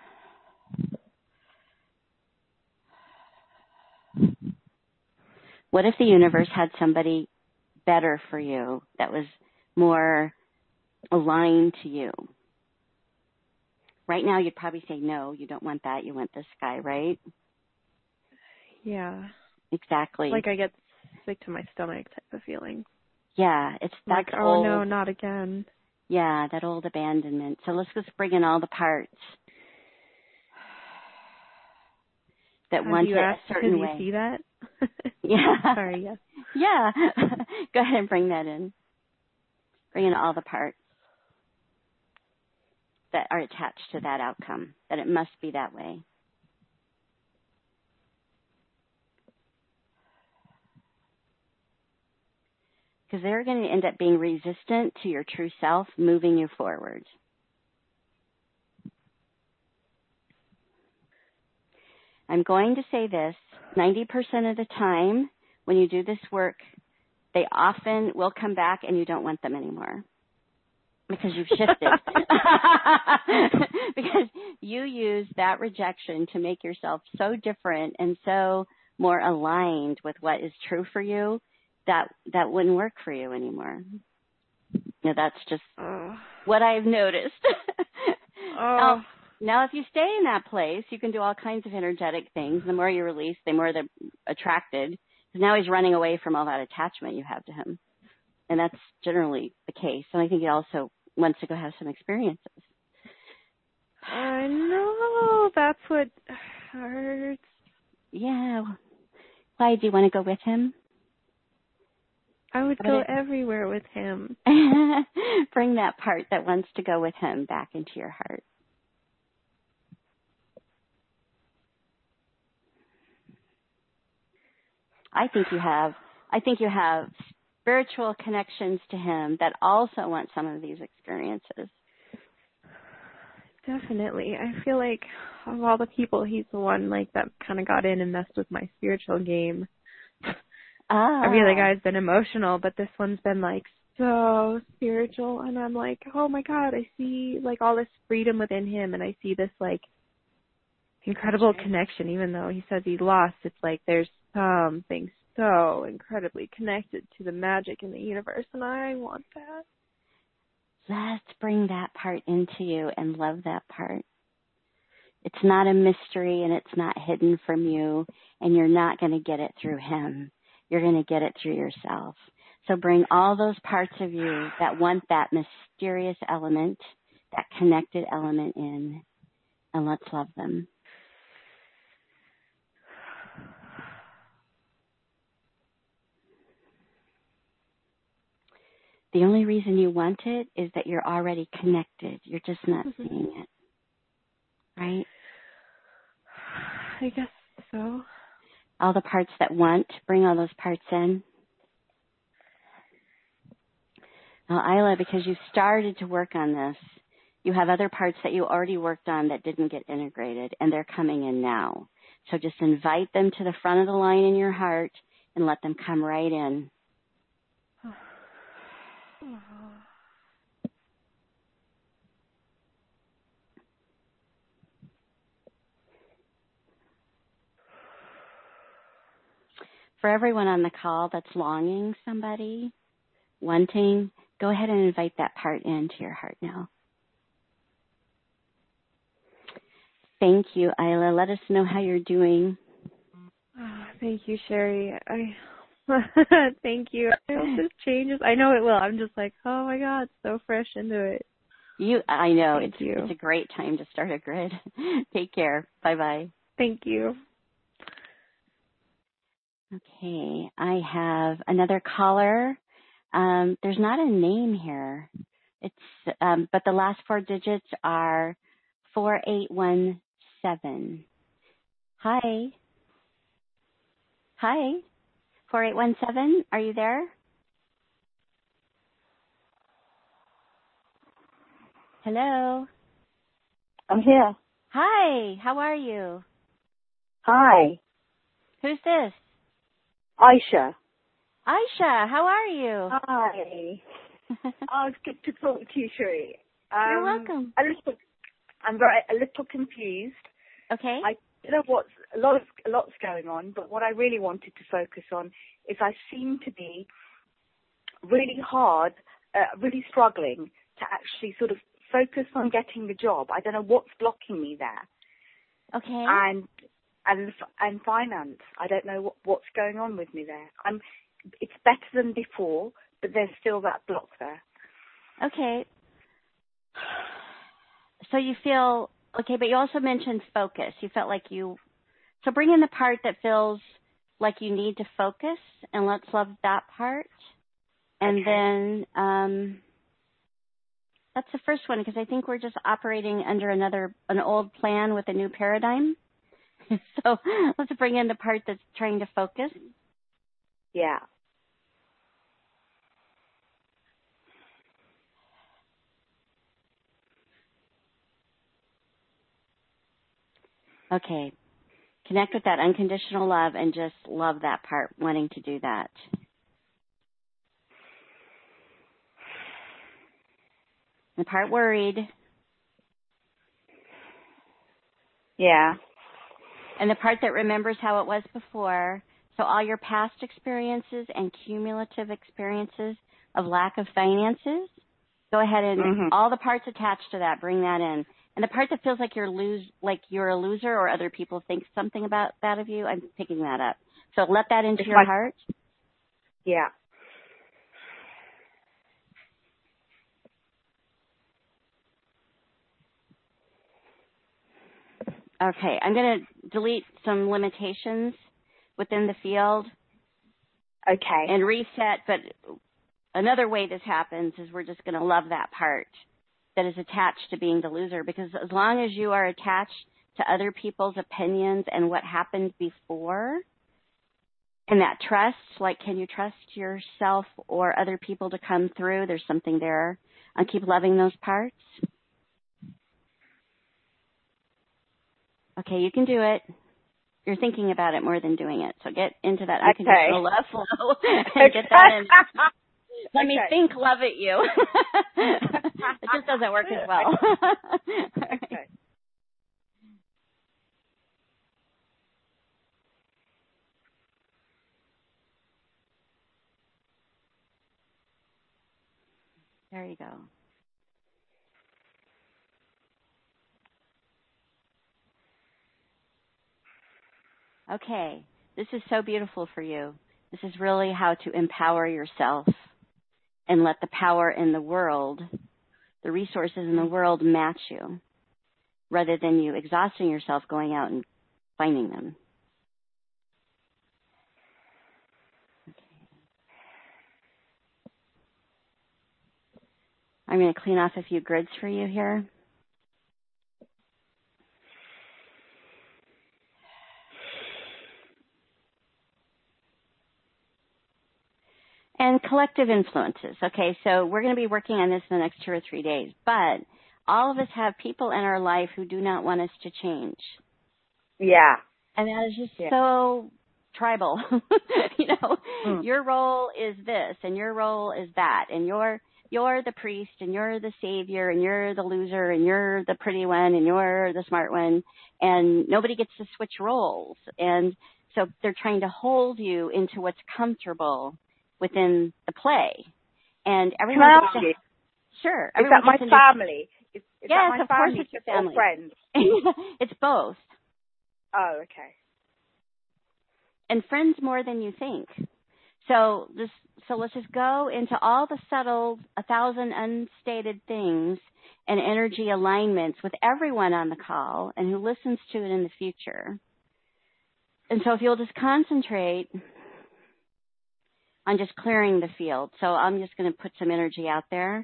what if the universe had somebody better for you that was more aligned to you? Right now, you'd probably say, no, you don't want that. You want this guy, right? Yeah. Exactly. Like I get sick to my stomach type of feeling. Yeah, that's like, oh old. no, not again. Yeah, that old abandonment. So let's just bring in all the parts that Have want you it asked a certain because way. you see that? Yeah. Sorry, yes. Yeah. Go ahead and bring that in. Bring in all the parts that are attached to that outcome, that it must be that way. Because they're going to end up being resistant to your true self, moving you forward. I'm going to say this, 90% of the time when you do this work, they often will come back and you don't want them anymore because you've shifted. Because you use that rejection to make yourself so different and so more aligned with what is true for you that wouldn't work for you anymore. You know, that's just what I've noticed. Now, if you stay in that place, you can do all kinds of energetic things. The more you release, the more they're attracted. Because now he's running away from all that attachment you have to him. And that's generally the case. And I think he also wants to go have some experiences. I know. That's what hurts. Yeah. Why, do you want to go with him? I would go everywhere with him. Bring that part that wants to go with him back into your heart. I think you have spiritual connections to him that also want some of these experiences. Definitely. I feel like of all the people, he's the one like that kind of got in and messed with my spiritual game. Every other guy's been emotional, but this one's been like so spiritual, and I'm like, oh my God, I see like all this freedom within him, and I see this like incredible connection. Even though he says he's lost, it's like there's something so incredibly connected to the magic in the universe, and I want that. Let's bring that part into you and love that part. It's not a mystery and it's not hidden from you, and you're not going to get it through him. You're going to get it through yourself. So bring all those parts of you that want that mysterious element, that connected element in, and let's love them. The only reason you want it is that you're already connected. You're just not seeing it. Right? I guess so. All the parts that want, bring all those parts in. Now, Isla, because you started to work on this, you have other parts that you already worked on that didn't get integrated, and they're coming in now. So just invite them to the front of the line in your heart and let them come right in. For everyone on the call that's longing somebody, wanting, go ahead and invite that part into your heart now. Thank you, Isla. Let us know how you're doing. Thank you, Sherry. Thank you. I hope this changes. I know it will. I'm just like, oh my God, so fresh into it. I know. Thank you. It's a great time to start a grid. Take care. Bye-bye. Thank you. Okay. I have another caller. There's not a name here. But the last four digits are 4817. Hi. Hi. 4817, are you there? Hello. I'm here. Hi, how are you? Hi. Who's this? Aisha. Aisha, how are you? Hi. Oh, it's good to talk to you, Sherry. You're welcome. I'm a little confused. Okay. I know a lot's going on, but what I really wanted to focus on is I seem to be really struggling to actually sort of focus on getting the job. I don't know what's blocking me there. Okay. And finance. I don't know what's going on with me there. it's better than before, but there's still that block there. Okay. So you feel, okay, but you also mentioned focus. You felt like so bring in the part that feels like you need to focus, and let's love that part. And then that's the first one, because I think we're just operating under an old plan with a new paradigm. So let's bring in the part that's trying to focus. Yeah. Okay. Connect with that unconditional love and just love that part, wanting to do that. The part worried. Yeah. And the part that remembers how it was before. So all your past experiences and cumulative experiences of lack of finances, go ahead and all the parts attached to that, bring that in. And the part that feels like you're a loser or other people think something about that of you, I'm picking that up. So let that into your heart. Yeah. Okay, I'm going to delete some limitations within the field. Okay. And reset, but another way this happens is we're just going to love that part that is attached to being the loser, because as long as you are attached to other people's opinions and what happened before, and that trust, like can you trust yourself or other people to come through? There's something there. I'll keep loving those parts. Okay, you can do it. You're thinking about it more than doing it. So get into that unconditional love flow and get that in. Let me think love at you. It just doesn't work as well. Okay. There you go. Okay, this is so beautiful for you. This is really how to empower yourself and let the power in the world, the resources in the world match you, rather than you exhausting yourself going out and finding them. Okay. I'm going to clean off a few grids for you here. And collective influences. Okay, so we're going to be working on this in the next 2 or 3 days. But all of us have people in our life who do not want us to change. Yeah. And that is just so tribal. Your role is this, and your role is that, and you're the priest, and you're the savior, and you're the loser, and you're the pretty one, and you're the smart one, and nobody gets to switch roles. And so they're trying to hold you into what's comfortable within the play. And everyone Can I gets ask you? Sure. Is that my family? Is yes, that my of family? course it's your family. Or friends? It's both. Oh, okay. And friends more than you think. So let's just go into all the subtle, 1,000 unstated things and energy alignments with everyone on the call and who listens to it in the future. And so if you'll just concentrate on just clearing the field. So I'm just going to put some energy out there.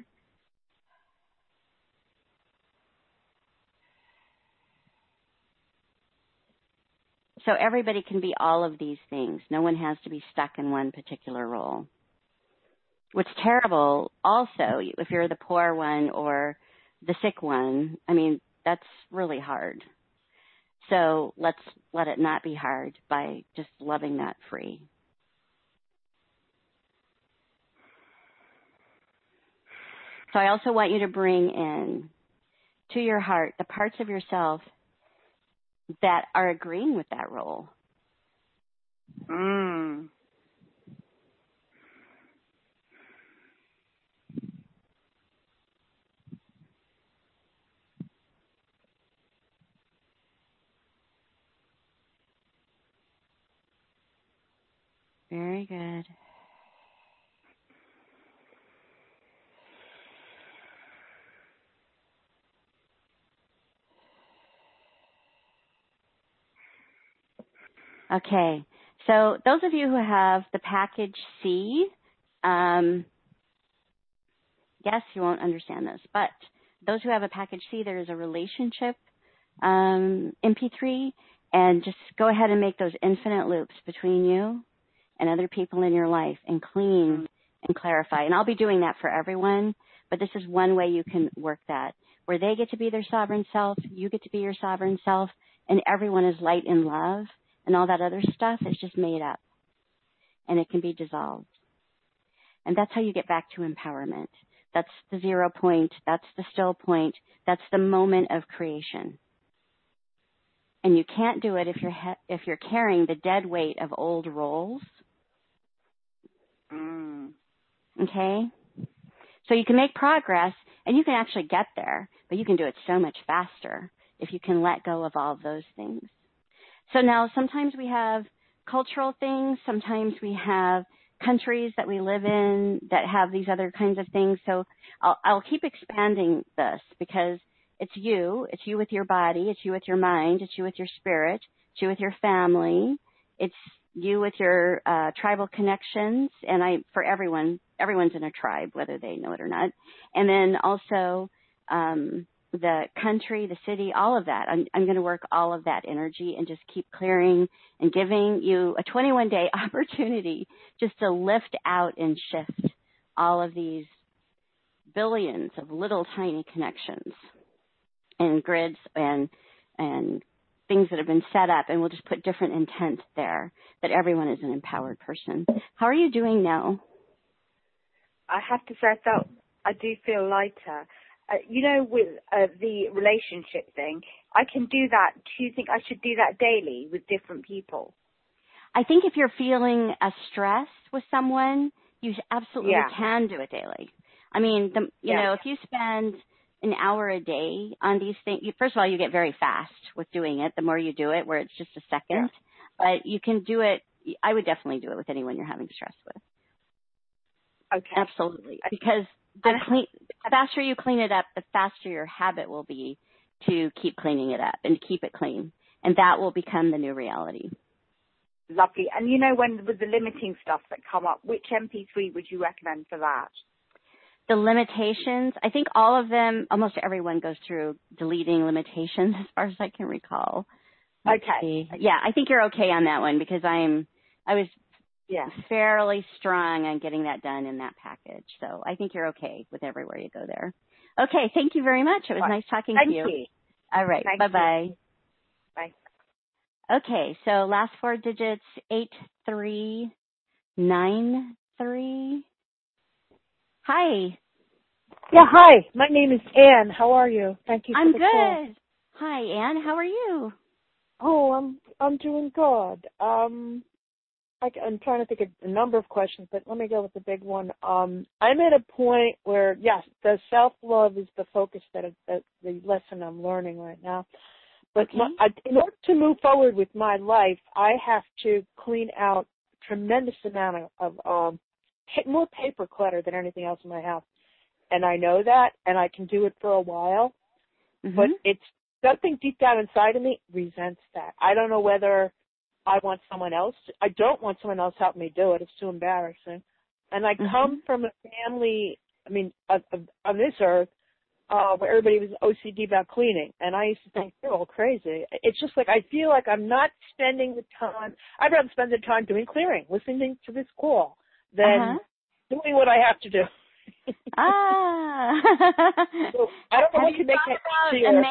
So everybody can be all of these things. No one has to be stuck in one particular role. What's terrible also, if you're the poor one or the sick one, I mean, that's really hard. So let's let it not be hard by just loving that free. So I also want you to bring in to your heart the parts of yourself that are agreeing with that role. Very good. Okay. So those of you who have the package C, yes, you won't understand this, but those who have a package C, there is a relationship MP3, and just go ahead and make those infinite loops between you and other people in your life and clean and clarify. And I'll be doing that for everyone, but this is one way you can work that, where they get to be their sovereign self, you get to be your sovereign self, and everyone is light and love, and all that other stuff is just made up, and it can be dissolved. And that's how you get back to empowerment. That's the 0 point. That's the still point. That's the moment of creation. And you can't do it if you're carrying the dead weight of old roles. Okay? So you can make progress, and you can actually get there, but you can do it so much faster if you can let go of all of those things. So now sometimes we have cultural things. Sometimes we have countries that we live in that have these other kinds of things. So I'll keep expanding this because it's you with your body, it's you with your mind, it's you with your spirit, it's you with your family, it's you with your tribal connections, and for everyone's in a tribe, whether they know it or not. And then also the country, the city, all of that. I'm going to work all of that energy and just keep clearing and giving you a 21-day opportunity just to lift out and shift all of these billions of little tiny connections and grids and things that have been set up, and we'll just put different intent there, that everyone is an empowered person. How are you doing now? I have to say I do feel lighter. With the relationship thing, I can do that. Do you think I should do that daily with different people? I think if you're feeling a stress with someone, you absolutely can do it daily. I mean, if you spend an hour a day on these things, first of all, you get very fast with doing it. The more you do it, where it's just a second, but you can do it. I would definitely do it with anyone you're having stress with. Okay. Absolutely. Because the faster you clean it up, the faster your habit will be to keep cleaning it up and keep it clean. And that will become the new reality. Lovely. And when with the limiting stuff that come up, which MP3 would you recommend for that? The limitations, I think all of them, almost everyone goes through deleting limitations as far as I can recall. Let's see. Yeah, I think you're okay on that one because I was fairly strong on getting that done in that package. So I think you're okay with everywhere you go there. Okay, thank you very much. It was nice talking to you. Thank you. All right, bye-bye. Bye. Okay, so last 4 digits, 8393. Hi. Yeah, hi. My name is Anne. How are you? Thank you for the call. I'm good. Hi, Anne. How are you? Oh, I'm doing good. I'm trying to think of a number of questions, but let me go with the big one. I'm at a point where, yes, the self-love is the focus the lesson I'm learning right now. But in order to move forward with my life, I have to clean out a tremendous amount of more paper clutter than anything else in my house. And I know that, and I can do it for a while, but it's something deep down inside of me resents that. I don't know whether I want someone else. I don't want someone else helping me do it. It's too embarrassing. And I come from a family, on this earth, where everybody was OCD about cleaning. And I used to think, they're all crazy. It's just like I feel like I'm not spending the time. I'd rather spend the time doing clearing, listening to this call, than doing what I have to do. So I don't know what can make that clear.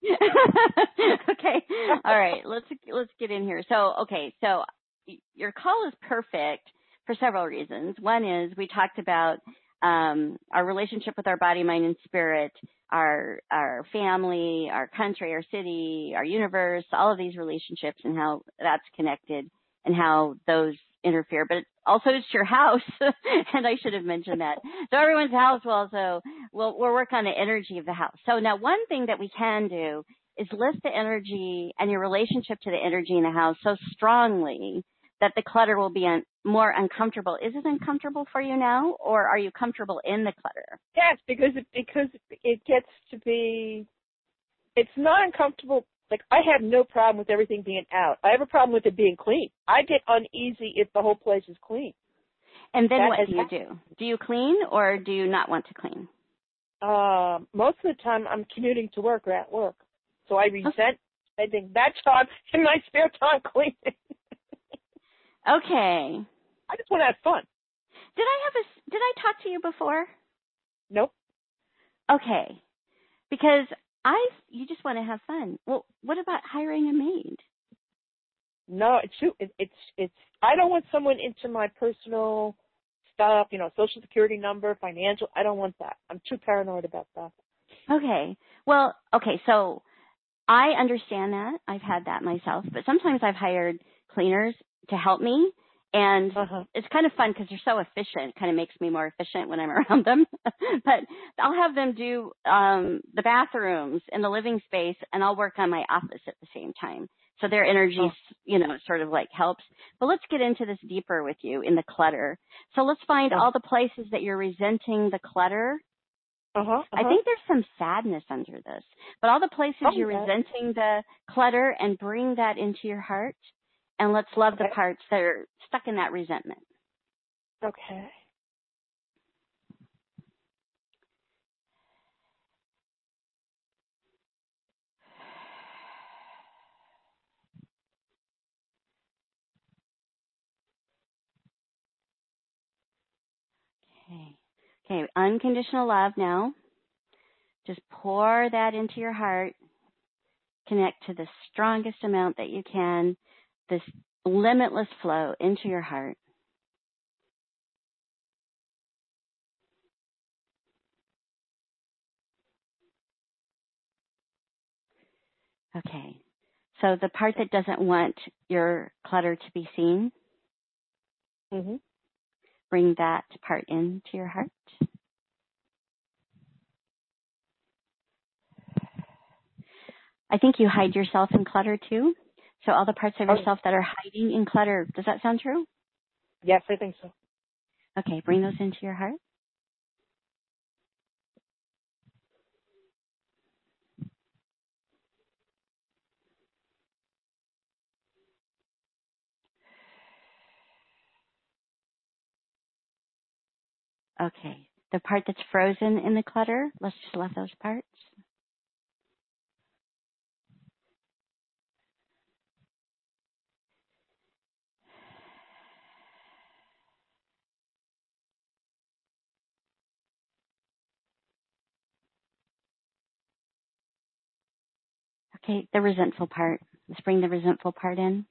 Okay. All right. Let's get in here. So your call is perfect for several reasons. One is we talked about our relationship with our body, mind, and spirit, our family, our country, our city, our universe, all of these relationships and how that's connected and how those interfere. But also it's your house, and I should have mentioned that. So everyone's house will also, we'll work on the energy of the house. So now one thing that we can do is lift the energy and your relationship to the energy in the house so strongly that the clutter will be more uncomfortable. Is it uncomfortable for you now, or are you comfortable in the clutter? Yes, because it gets to be, it's not uncomfortable Like, I have no problem with everything being out. I have a problem with it being clean. I get uneasy if the whole place is clean. And then what do you do? Do you clean or do you not want to clean? Most of the time I'm commuting to work or at work. So I resent spending that time in my spare time cleaning. Okay. I just want to have fun. Did I talk to you before? Nope. Okay. Because you just want to have fun. Well, what about hiring a maid? No, it's I don't want someone into my personal stuff, Social Security number, financial. I don't want that. I'm too paranoid about that. Okay. Well, okay, so I understand that. I've had that myself, but sometimes I've hired cleaners to help me, and it's kind of fun because they're so efficient. It kind of makes me more efficient when I'm around them. But I'll have them do the bathrooms and the living space, and I'll work on my office at the same time. So their energy, sort of like helps. But let's get into this deeper with you in the clutter. So let's find all the places that you're resenting the clutter. I think there's some sadness under this. But all the places you're resenting the clutter, and bring that into your heart. And let's love the parts that are stuck in that resentment. Okay. Okay, unconditional love now. Just pour that into your heart. Connect to the strongest amount that you can. This limitless flow into your heart. Okay. So the part that doesn't want your clutter to be seen, bring that part into your heart. I think you hide yourself in clutter too. So all the parts of yourself that are hiding in clutter, does that sound true? Yes, I think so. Okay, bring those into your heart. Okay, the part that's frozen in the clutter, let's just love those parts. Okay, the resentful part. Let's bring the resentful part in.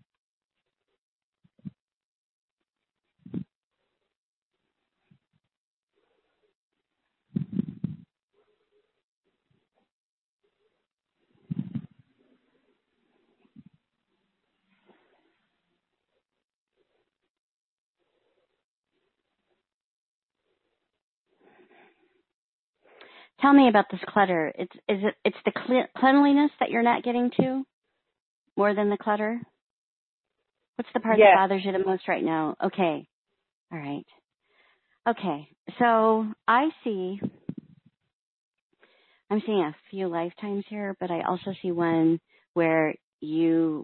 Tell me about this clutter. It's the cleanliness that you're not getting to more than the clutter? What's the part that bothers you the most right now? Okay. All right. Okay. So I'm seeing a few lifetimes here, but I also see one where you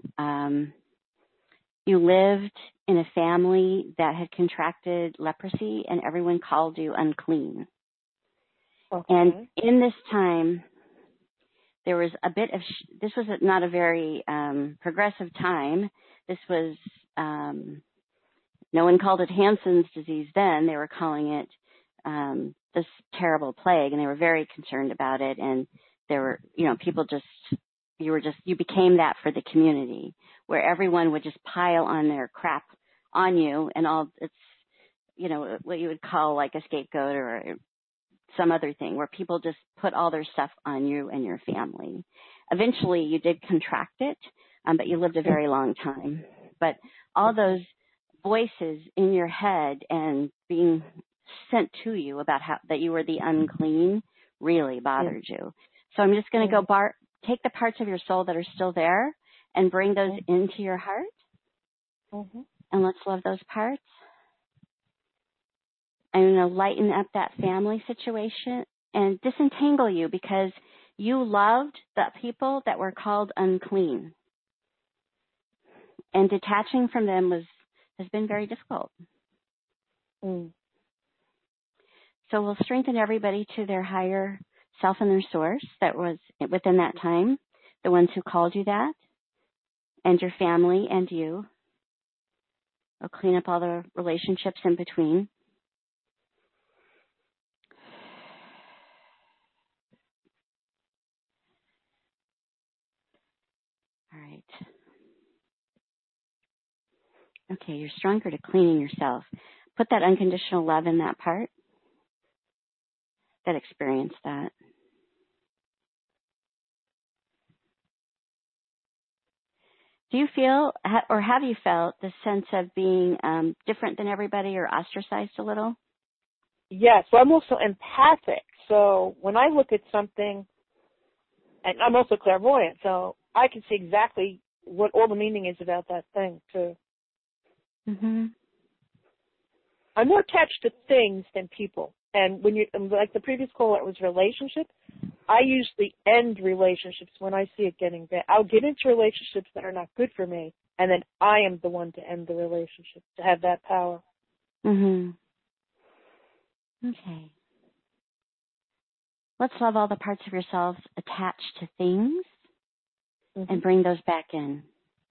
lived in a family that had contracted leprosy and everyone called you unclean. Okay. And in this time, there was a bit of, this was not a very progressive time. This was, no one called it Hansen's disease then. They were calling it this terrible plague, and they were very concerned about it. And there were, people you became that for the community, where everyone would just pile on their crap on you, and it's, what you would call like a scapegoat or some other thing, where people just put all their stuff on you and your family. Eventually, you did contract it, but you lived a very long time. But all those voices in your head and being sent to you about that you were the unclean really bothered you. So I'm just going to go take the parts of your soul that are still there and bring those into your heart. And let's love those parts. I'm going to lighten up that family situation and disentangle you, because you loved the people that were called unclean. And detaching from them has been very difficult. Mm. So we'll strengthen everybody to their higher self and their source that was within that time, the ones who called you that, and your family and you. We'll clean up all the relationships in between. All right. Okay, you're stronger to cleaning yourself. Put that unconditional love in that part that experienced that. Do you feel, or have you felt the sense of being different than everybody or ostracized a little? Yes, well, I'm also empathic. So when I look at something, and I'm also clairvoyant, so I can see exactly what all the meaning is about that thing, too. Mm-hmm. I'm more attached to things than people. And when you, like the previous caller, it was relationship. I usually end relationships when I see it getting bad. I'll get into relationships that are not good for me, and then I am the one to end the relationship, to have that power. Mm-hmm. Okay. Let's love all the parts of yourselves attached to things and bring those back in.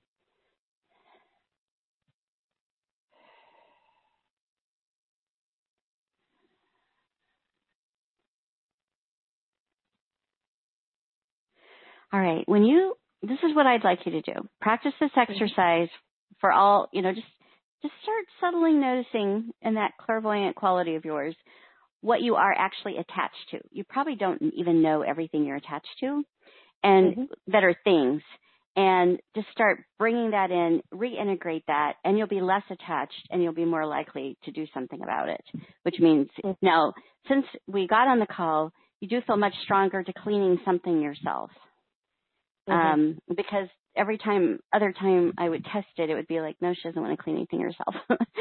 All right. This is what I'd like you to do. Practice this exercise for all, just start subtly noticing in that clairvoyant quality of yours what you are actually attached to. You probably don't even know everything you're attached to and that are things. And just start bringing that in, reintegrate that, and you'll be less attached and you'll be more likely to do something about it, which means now, since we got on the call, you do feel much stronger to cleaning something yourself. Because other time I would test it, it would be like, no, she doesn't want to clean anything herself.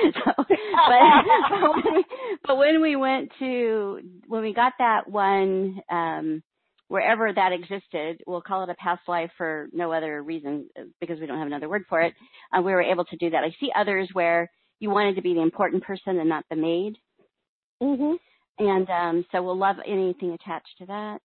But when we got that one, wherever that existed, we'll call it a past life for no other reason because we don't have another word for it. We were able to do that. I see others where you wanted to be the important person and not the maid. And so we'll love anything attached to that.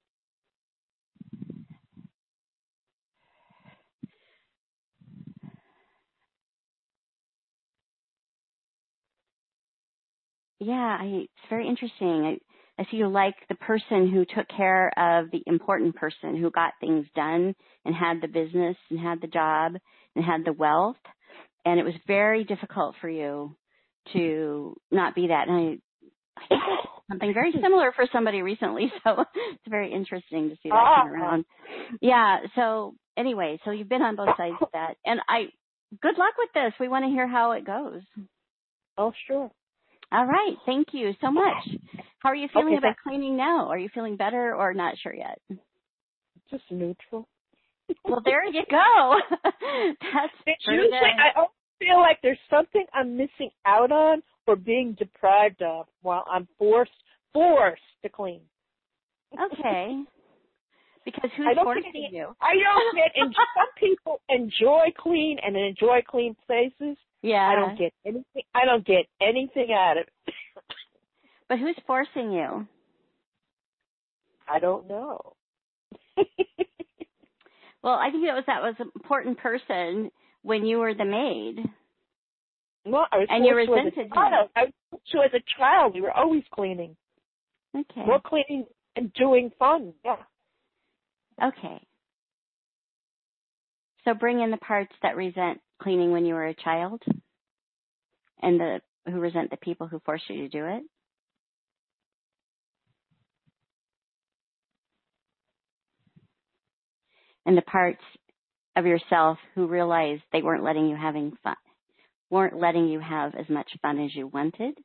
Yeah, it's very interesting. I see you like the person who took care of the important person, who got things done and had the business and had the job and had the wealth. And it was very difficult for you to not be that. And I think that's something very similar for somebody recently. So it's very interesting to see that come around. Yeah. So anyway, so you've been on both sides of that. And good luck with this. We want to hear how it goes. Oh, sure. All right. Thank you so much. How are you feeling about cleaning now? Are you feeling better or not sure yet? Just neutral. Well, there you go. That's usually I always feel like there's something I'm missing out on or being deprived of while I'm forced to clean. Okay. Because who's forcing you? I don't get. Some people enjoy clean and enjoy clean spaces. Yeah. I don't get anything. I don't get anything out of it. But who's forcing you? I don't know. Well, I think that was an important person when you were the maid. Well, I was and you resented him. So as a child, we were always cleaning. Okay. More cleaning and doing fun. Yeah. Okay. So bring in the parts that resent cleaning when you were a child and who resent the people who forced you to do it. And the parts of yourself who realized they weren't letting you have as much fun as you wanted.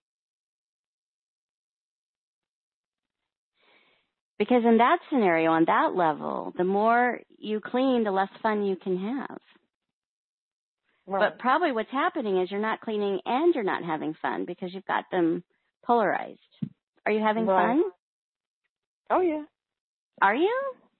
Because in that scenario, on that level, the more you clean, the less fun you can have. Right. But probably what's happening is you're not cleaning and you're not having fun because you've got them polarized. Are you having fun? Oh, yeah. Are you?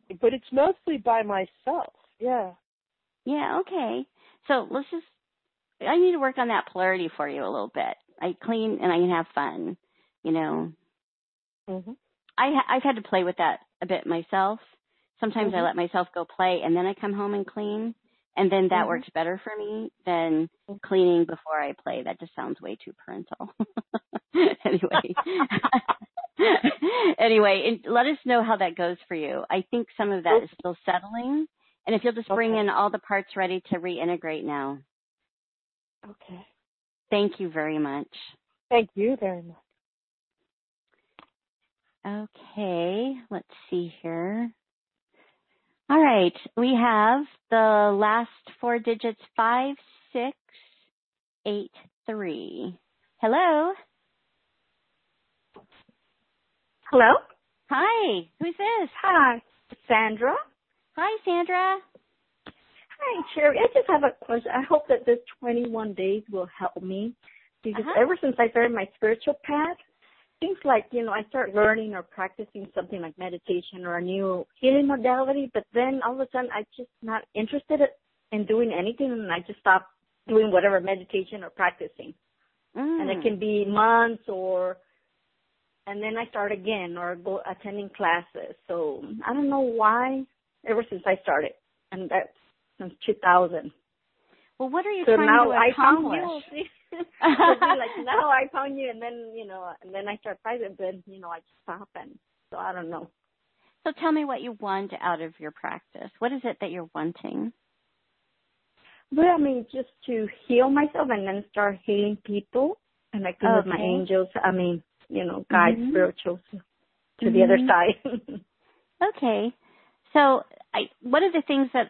but it's mostly by myself. Yeah. Yeah, okay. So I need to work on that polarity for you a little bit. I clean and I can have fun, you know. Mhm. I've had to play with that a bit myself. Sometimes I Mhm. let myself go play and then I come home and clean, and then that Mhm. works better for me than cleaning before I play. That just sounds way too parental. Anyway. Anyway, and let us know how that goes for you. I think some of that is still settling, and if you'll just bring in all the parts ready to reintegrate now. Okay. Thank you very much. Thank you very much. Okay, let's see here. All right, we have the last four digits, 5683. Hello. Hello? Hi, who's this? Hi, Sandra. Hi, Sandra. Hi, Sherry. I just have a question. I hope that this 21 days will help me because ever since I started my spiritual path, things like, I start learning or practicing something like meditation or a new healing modality, but then all of a sudden I'm just not interested in doing anything and I just stop doing whatever meditation or practicing. And it can be months and then I start again or go attending classes. So I don't know why ever since I started. And that's since 2000. Well, what are you so trying now to I found accomplish? you. See? Like now I found you, and then and then I start practicing. Then I just stop, and so I don't know. So tell me what you want out of your practice. What is it that you're wanting? But I mean, just to heal myself, and then start healing people, connecting with my angels. I mean, guide spirituals to the other side. Okay. So one of the things that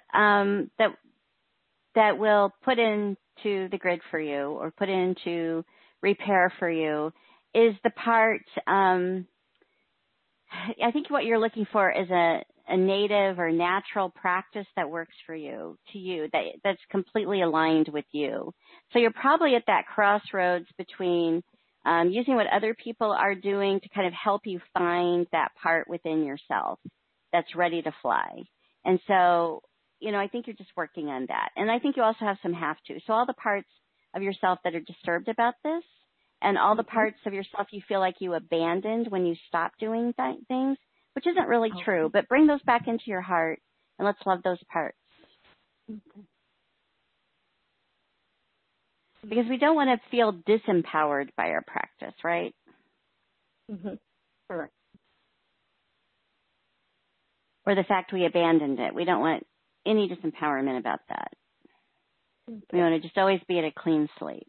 that will put into the grid for you or put into repair for you is the part, I think what you're looking for is a native or natural practice that works for you, that's completely aligned with you. So you're probably at that crossroads between using what other people are doing to kind of help you find that part within yourself that's ready to fly. And so, I think you're just working on that. And I think you also have some have to. So all the parts of yourself that are disturbed about this and all the parts of yourself you feel like you abandoned when you stopped doing things, which isn't really true, but bring those back into your heart and let's love those parts. Because we don't want to feel disempowered by our practice, right? Correct. Or the fact we abandoned it. We don't want any disempowerment about that. We want to just always be at a clean slate.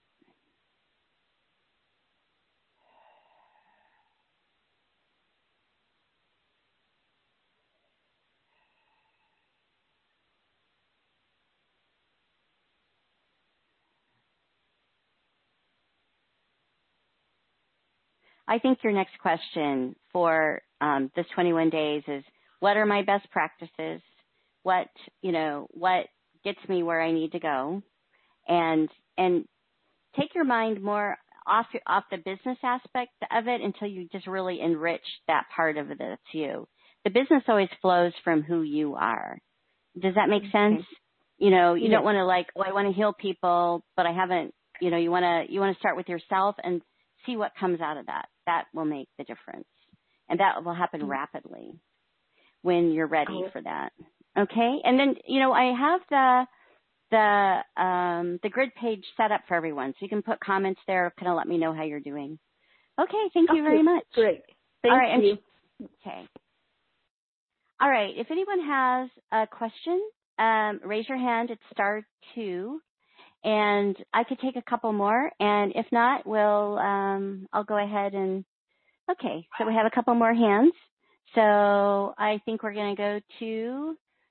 I think your next question for this 21 days is, what are my best practices? What gets me where I need to go? And take your mind more off the business aspect of it until you just really enrich that part of it that's you. The business always flows from who you are. Does that make sense? You don't want to I want to heal people, but I haven't, you want to start with yourself and see what comes out of that. That will make the difference. And that will happen rapidly when you're ready for that. Okay? And then, I have the grid page set up for everyone, so you can put comments there, kind of let me know how you're doing. Okay, thank you very much. Great. Thank you. Okay. All right, if anyone has a question, raise your hand. It's *2, and I could take a couple more, and if not, I'll go ahead and, okay, so we have a couple more hands. So I think we're going to go to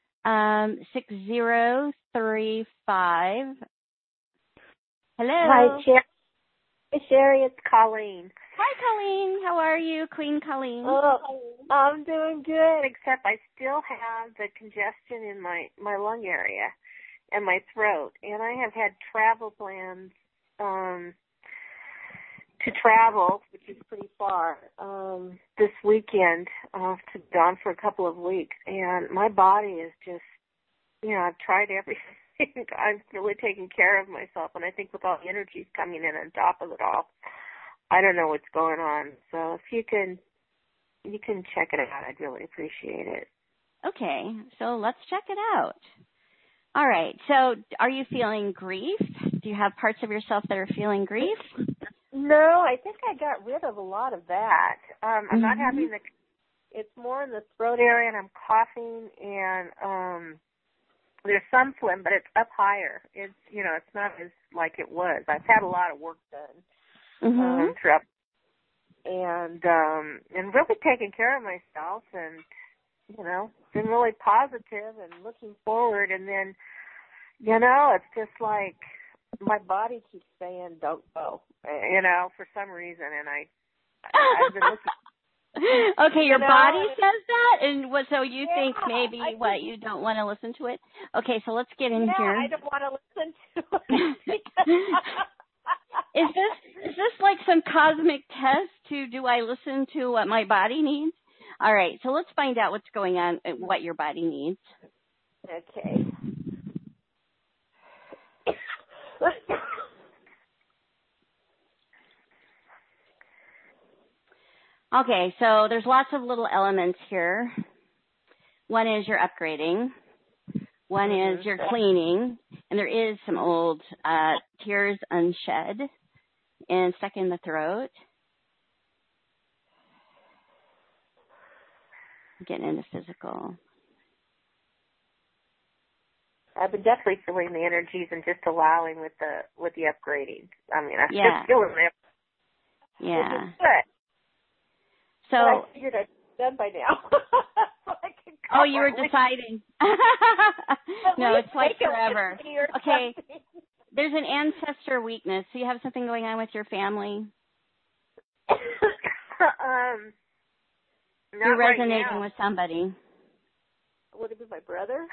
6035. Hello. Hi, Sherry. It's Colleen. Hi, Colleen. How are you, Queen Colleen? Oh, I'm doing good, except I still have the congestion in my lung area and my throat. And I have had travel plans to travel, which is pretty far, this weekend, to be gone for a couple of weeks. And my body is just, I've tried everything. I'm really taking care of myself. And I think with all the energies coming in on top of it all, I don't know what's going on. So if you can check it out, I'd really appreciate it. Okay, so let's check it out. All right, so are you feeling grief? Do you have parts of yourself that are feeling grief? No, I think I got rid of a lot of that. I'm not having it's more in the throat area, and I'm coughing, and there's some phlegm, but it's up higher. It's, it's not as like it was. I've had a lot of work done throughout, and really taking care of myself, and been really positive and looking forward. And then, it's just like my body keeps saying, "Don't go," for some reason. And I've been looking. Okay, your body says that, and so you think maybe you don't want to listen to it? Okay, so let's get in here. I don't want to listen to it. Is this like some cosmic test to do I listen to what my body needs? All right, so let's find out what's going on, what your body needs. Okay. Okay, so there's lots of little elements here. One is your upgrading. One is your cleaning. And there is some old tears unshed and stuck in the throat. Getting into physical. I've been definitely feeling the energies and just allowing with the upgrading. I mean, I'm just feeling it. Yeah. Which is good. So but I figured I'd be done by now. So you were deciding. No, it's like forever. Okay. There's an ancestor weakness. So you have something going on with your family? You're resonating with somebody. Would it be my brother?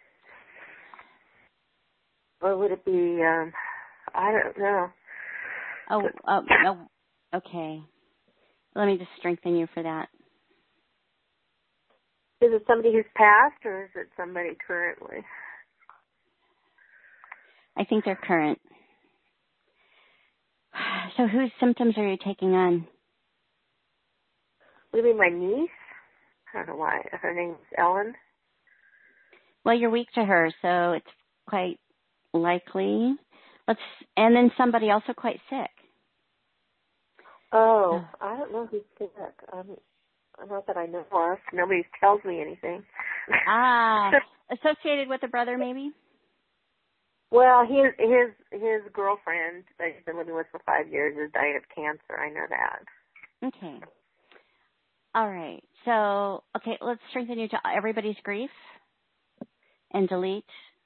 Or would it be, I don't know. Oh, okay. Let me just strengthen you for that. Is it somebody who's passed, or is it somebody currently? I think they're current. So whose symptoms are you taking on? Maybe my niece. I don't know why. Her name's Ellen. Well, you're weak to her, so it's quite likely. And then somebody also quite sick. Oh, I don't know who's sick. Not that I know of. Nobody tells me anything. Associated with a brother, maybe? Well, his girlfriend that he's been living with for 5 years is dying of cancer. I know that. Okay. All right. So, let's strengthen you to everybody's grief and delete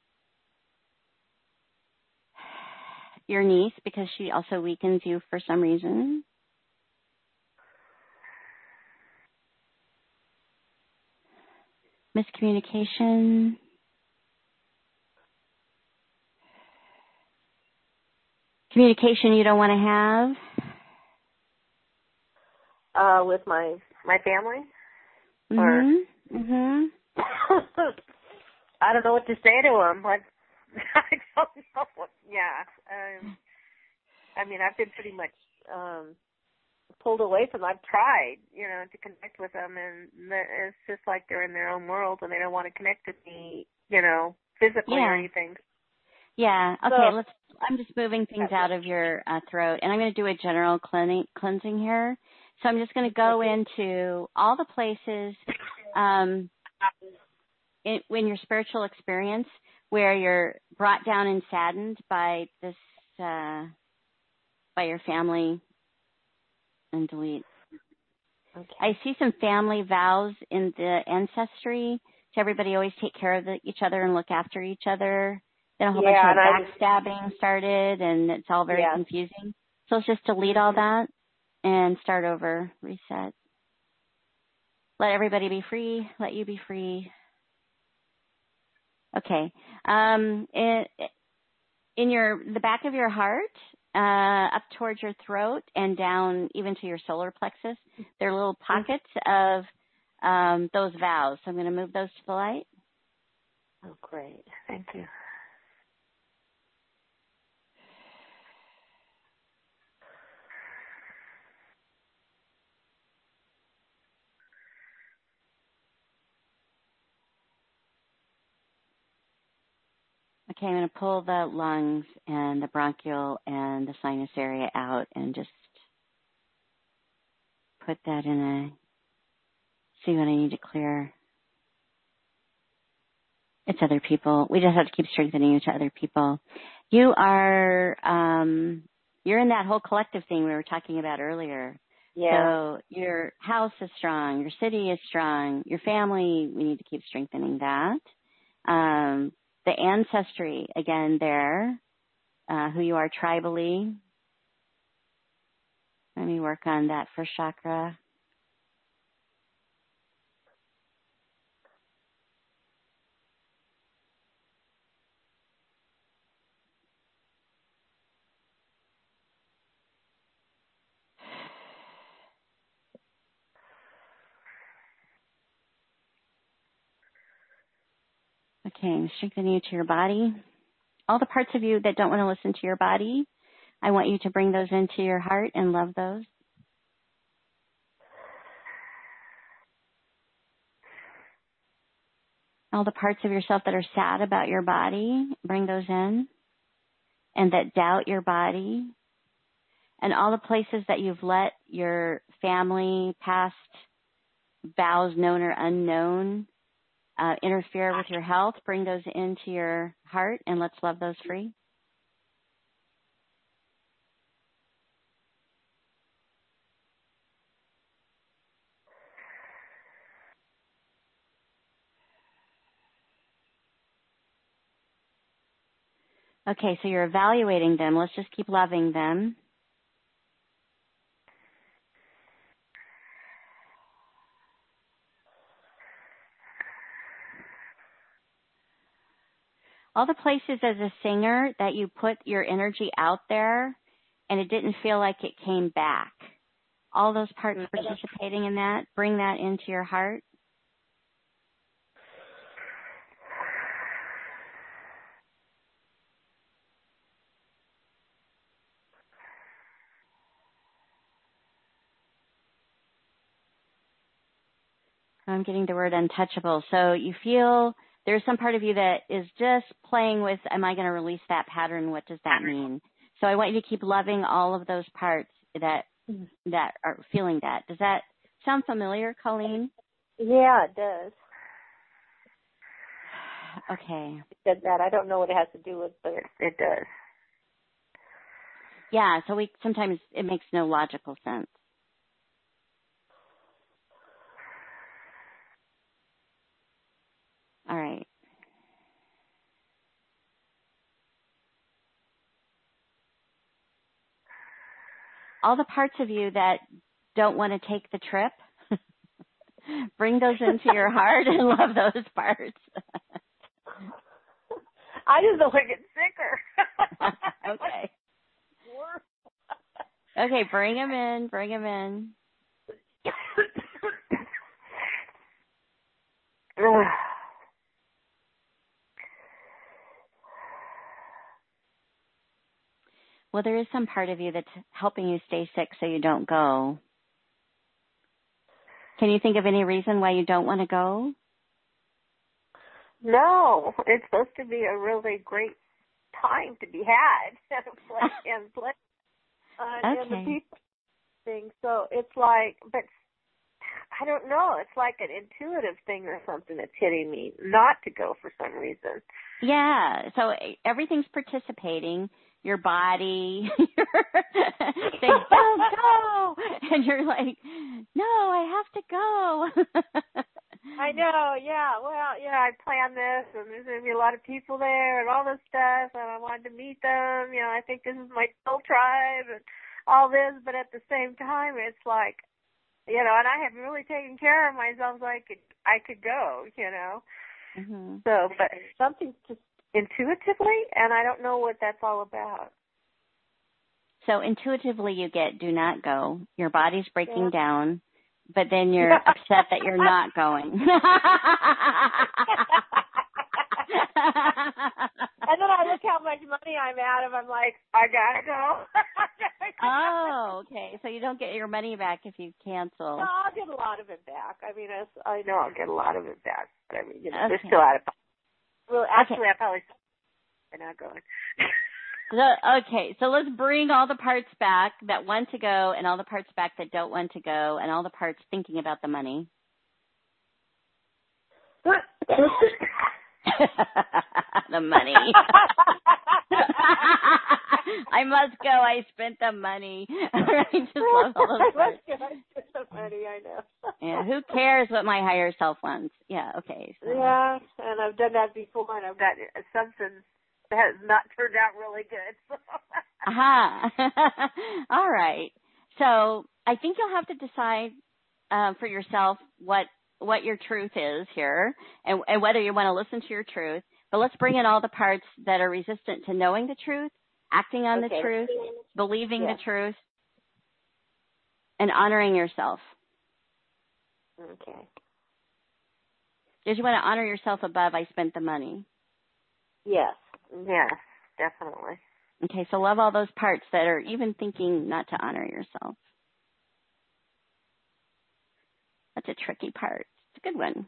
your niece because she also weakens you for some reason. Miscommunication. Communication you don't want to have. With my family? I don't know what to say to them. I don't know what, I mean, I've been pretty much pulled away from them. I've tried, to connect with them, and it's just like they're in their own world, and they don't want to connect with me, physically or anything. Yeah. Okay. I'm just moving things out of your throat, and I'm going to do a general cleansing here. So I'm just going to go into all the places in your spiritual experience where you're brought down and saddened by this, by your family, and delete. Okay. I see some family vows in the ancestry to everybody always take care of each other and look after each other. Then a whole bunch of backstabbing started, and it's all very confusing. So let's just delete all that and start over, reset. Let everybody be free. Let you be free. Okay. In the back of your heart, up towards your throat and down even to your solar plexus. They're little pockets of those valves. So I'm going to move those to the light. Oh, great. Thank you. Okay, I'm going to pull the lungs and the bronchial and the sinus area out and just put that in see what I need to clear. It's other people. We just have to keep strengthening you to other people. You are, you're in that whole collective thing we were talking about earlier. Yeah. So your house is strong. Your city is strong. Your family, we need to keep strengthening that. The ancestry, again, there, who you are tribally. Let me work on that first chakra. Okay, I'm strengthening you to your body. All the parts of you that don't want to listen to your body, I want you to bring those into your heart and love those. All the parts of yourself that are sad about your body, bring those in. And that doubt your body. And all the places that you've let your family, past vows, known or unknown, interfere with your health, bring those into your heart and let's love those free. Okay, so you're evaluating them. Let's just keep loving them. All the places as a singer that you put your energy out there and it didn't feel like it came back. All those parts participating in that, bring that into your heart. I'm getting the word untouchable. So you feel there's some part of you that is just playing with, am I going to release that pattern? What does that mean? So I want you to keep loving all of those parts that are feeling that. Does that sound familiar, Colleen? Yeah, it does. Okay. You said that. I don't know what it has to do with, but it does. Yeah, so sometimes it makes no logical sense. All right. All the parts of you that don't want to take the trip, bring those into your heart and love those parts. I just don't want to get sicker. Okay. Okay, bring them in, bring them in. Well, there is some part of you that's helping you stay sick so you don't go. Can you think of any reason why you don't want to go? No, it's supposed to be a really great time to be had and play and the people thing. So it's like, but I don't know. It's like an intuitive thing or something that's hitting me not to go for some reason. Yeah. So everything's participating. Your body, saying, don't go. And you're like, no, I have to go. I know, yeah. Well, yeah, I planned this, and there's going to be a lot of people there and all this stuff, and I wanted to meet them. You know, I think this is my soul tribe and all this, but at the same time, it's like, you know, and I have really taken care of myself so I could go, you know. Mm-hmm. So, but something's just intuitively, and I don't know what that's all about. So intuitively you get do not go. Your body's breaking down, but then you're upset that you're not going. And then I look how much money I'm out of. I'm like, I gotta go. Oh, okay. So you don't get your money back if you cancel. No, I'll get a lot of it back. I mean, I know I'll get a lot of it back. But I mean, Okay. they're still out of. Well, actually, I probably am not going. Okay, so let's bring all the parts back that want to go and all the parts back that don't want to go and all the parts thinking about the money. The money. I must go. I spent the money. I just love all those parts. I spent the money, I know. Yeah, who cares what my higher self wants? Yeah, okay. So. Yeah, and I've done that before, and I've got assumptions that has not turned out really good. Aha. All right. So I think you'll have to decide for yourself what your truth is here and whether you want to listen to your truth. But let's bring in all the parts that are resistant to knowing the truth, acting on the truth, believing the truth, and honoring yourself. Okay. Because you want to honor yourself above I spent the money. Yes, definitely. Okay, so love all those parts that are even thinking not to honor yourself. That's a tricky part. It's a good one.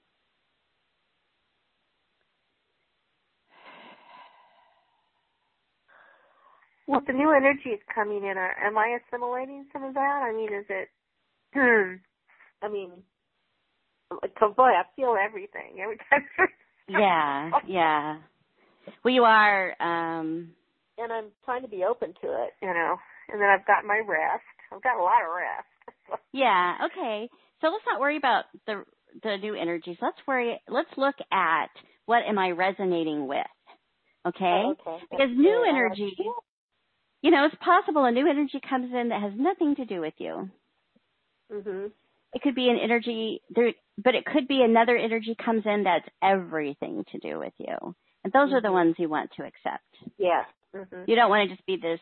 Well, the new energy is coming in. Am I assimilating some of that? I mean, is it, I mean, boy, I feel everything every time. Yeah. Well, you are. And I'm trying to be open to it, and then I've got my rest. I've got a lot of rest. Yeah, okay. So let's not worry about the new energies. Let's look at what am I resonating with, okay? Oh, okay. Because new energy, it's possible a new energy comes in that has nothing to do with you. Mhm. It could be an energy, but it could be another energy comes in that's everything to do with you. And those are the ones you want to accept. Yeah. Mm-hmm. You don't want to just be this,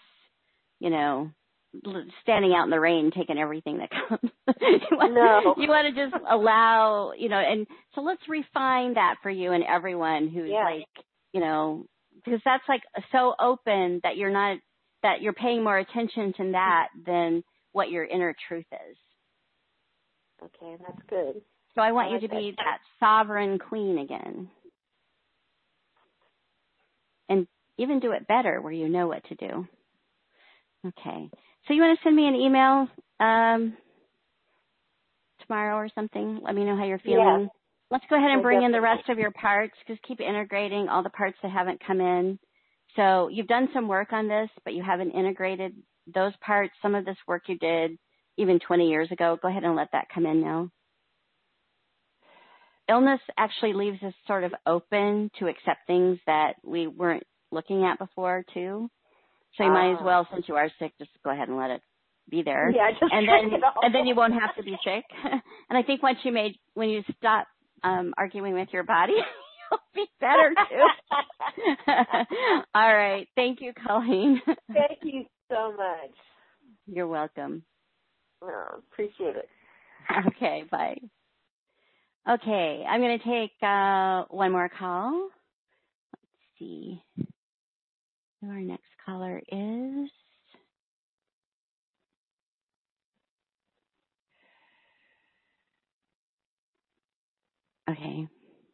standing out in the rain taking everything that comes. You want to just allow, and so let's refine that for you and everyone who's because that's like so open that you're paying more attention to that than what your inner truth is. Okay, that's good. So I want you to be that sovereign queen again. And even do it better where you know what to do. Okay. So you want to send me an email tomorrow or something? Let me know how you're feeling. Yeah. Let's go ahead and bring in the rest of your parts. Just keep integrating all the parts that haven't come in. So you've done some work on this, but you haven't integrated those parts. Some of this work you did even 20 years ago. Go ahead and let that come in now. Illness actually leaves us sort of open to accept things that we weren't looking at before, too. So you might as well, since you are sick, just go ahead and let it be there. Yeah, and then you won't have to be sick. And I think when you stop arguing with your body, you'll be better, too. All right. Thank you, Colleen. Thank you so much. You're welcome. Oh, appreciate it. Okay, bye. Okay, I'm going to take one more call. Let's see who our next caller is. Okay.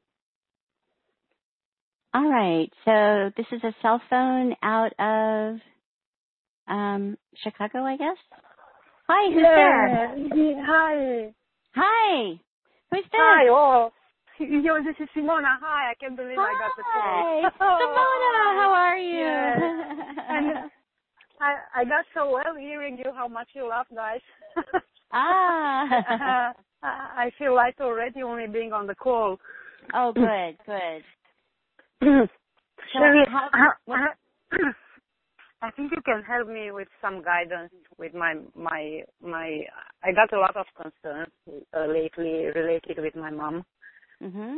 All right, so this is a cell phone out of Chicago, I guess. Hi, who's there? Hi. Hi. Who's this? Hi, oh. This is Simona. Hi, I can't believe I got the call. Hi, Simona, how are you? Yes. And I got so well hearing you how much you love guys. I feel light already only being on the call. Oh, good. I think you can help me with some guidance with my I got a lot of concerns lately related with my mom. Mhm.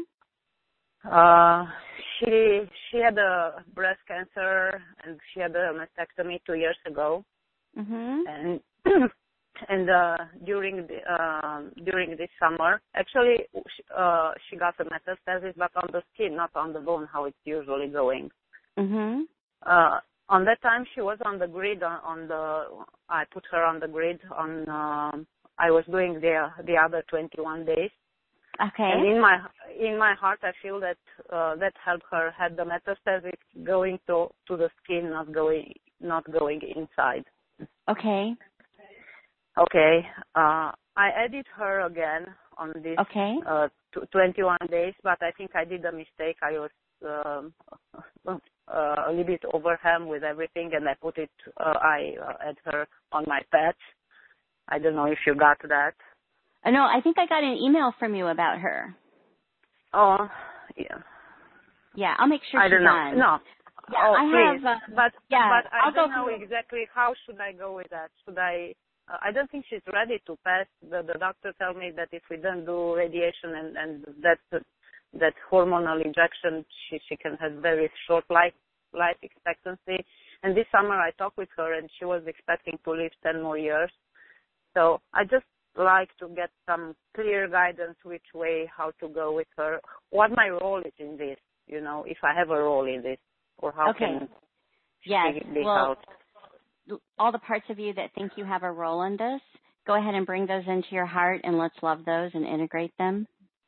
She had a breast cancer and she had a mastectomy 2 years ago. Mhm. And and during this summer, actually, she got a metastasis, but on the skin, not on the bone, how it's usually going. Mhm. On that time, she was on the grid. I put her on the grid. I was doing the other 21 days. Okay. And in my heart, I feel that that helped her had the metastasis going to the skin, not going inside. Okay. Okay. I added her again on this Okay. 21 days, but I think I did a mistake. I was a little bit overwhelmed with everything, and I put it. I add her on my patch. I don't know if you got that. No, I think I got an email from you about her. Oh, yeah. Yeah, I'll make sure I she's don't know. on. No. Yeah, oh, I please. have. But I I'll don't go know through. exactly how should I go with that. Should I? I don't think she's ready to pass. The doctor told me that if we don't do radiation and that hormonal injection, she can have very short life expectancy. And this summer I talked with her, and she was expecting to live 10 more years. So I just like to get some clear guidance which way, how to go with her, what my role is in this, if I have a role in this, or how can she be helped. All the parts of you that think you have a role in this, go ahead and bring those into your heart, and let's love those and integrate them.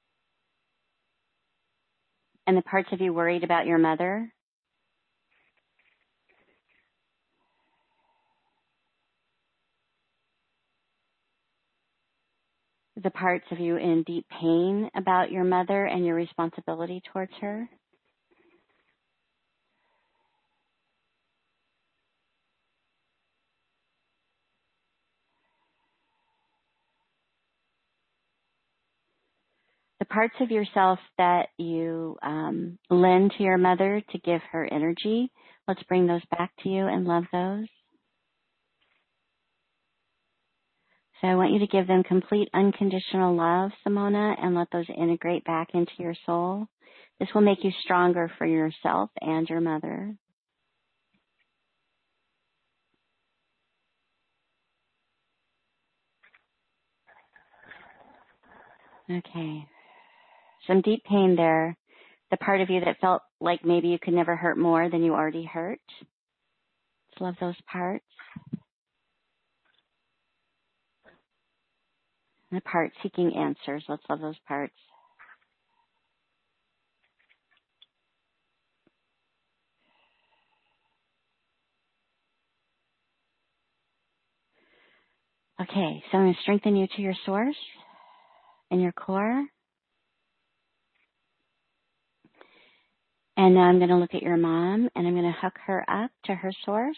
And the parts of you worried about your mother, the parts of you in deep pain about your mother and your responsibility towards her. The parts of yourself that you lend to your mother to give her energy, let's bring those back to you and love those. So I want you to give them complete unconditional love, Simona, and let those integrate back into your soul. This will make you stronger for yourself and your mother. Okay. Some deep pain there. The part of you that felt like maybe you could never hurt more than you already hurt. Let's love those parts. And the part seeking answers. Let's love those parts. Okay, so I'm going to strengthen you to your source and your core. And now I'm going to look at your mom, and I'm going to hook her up to her source.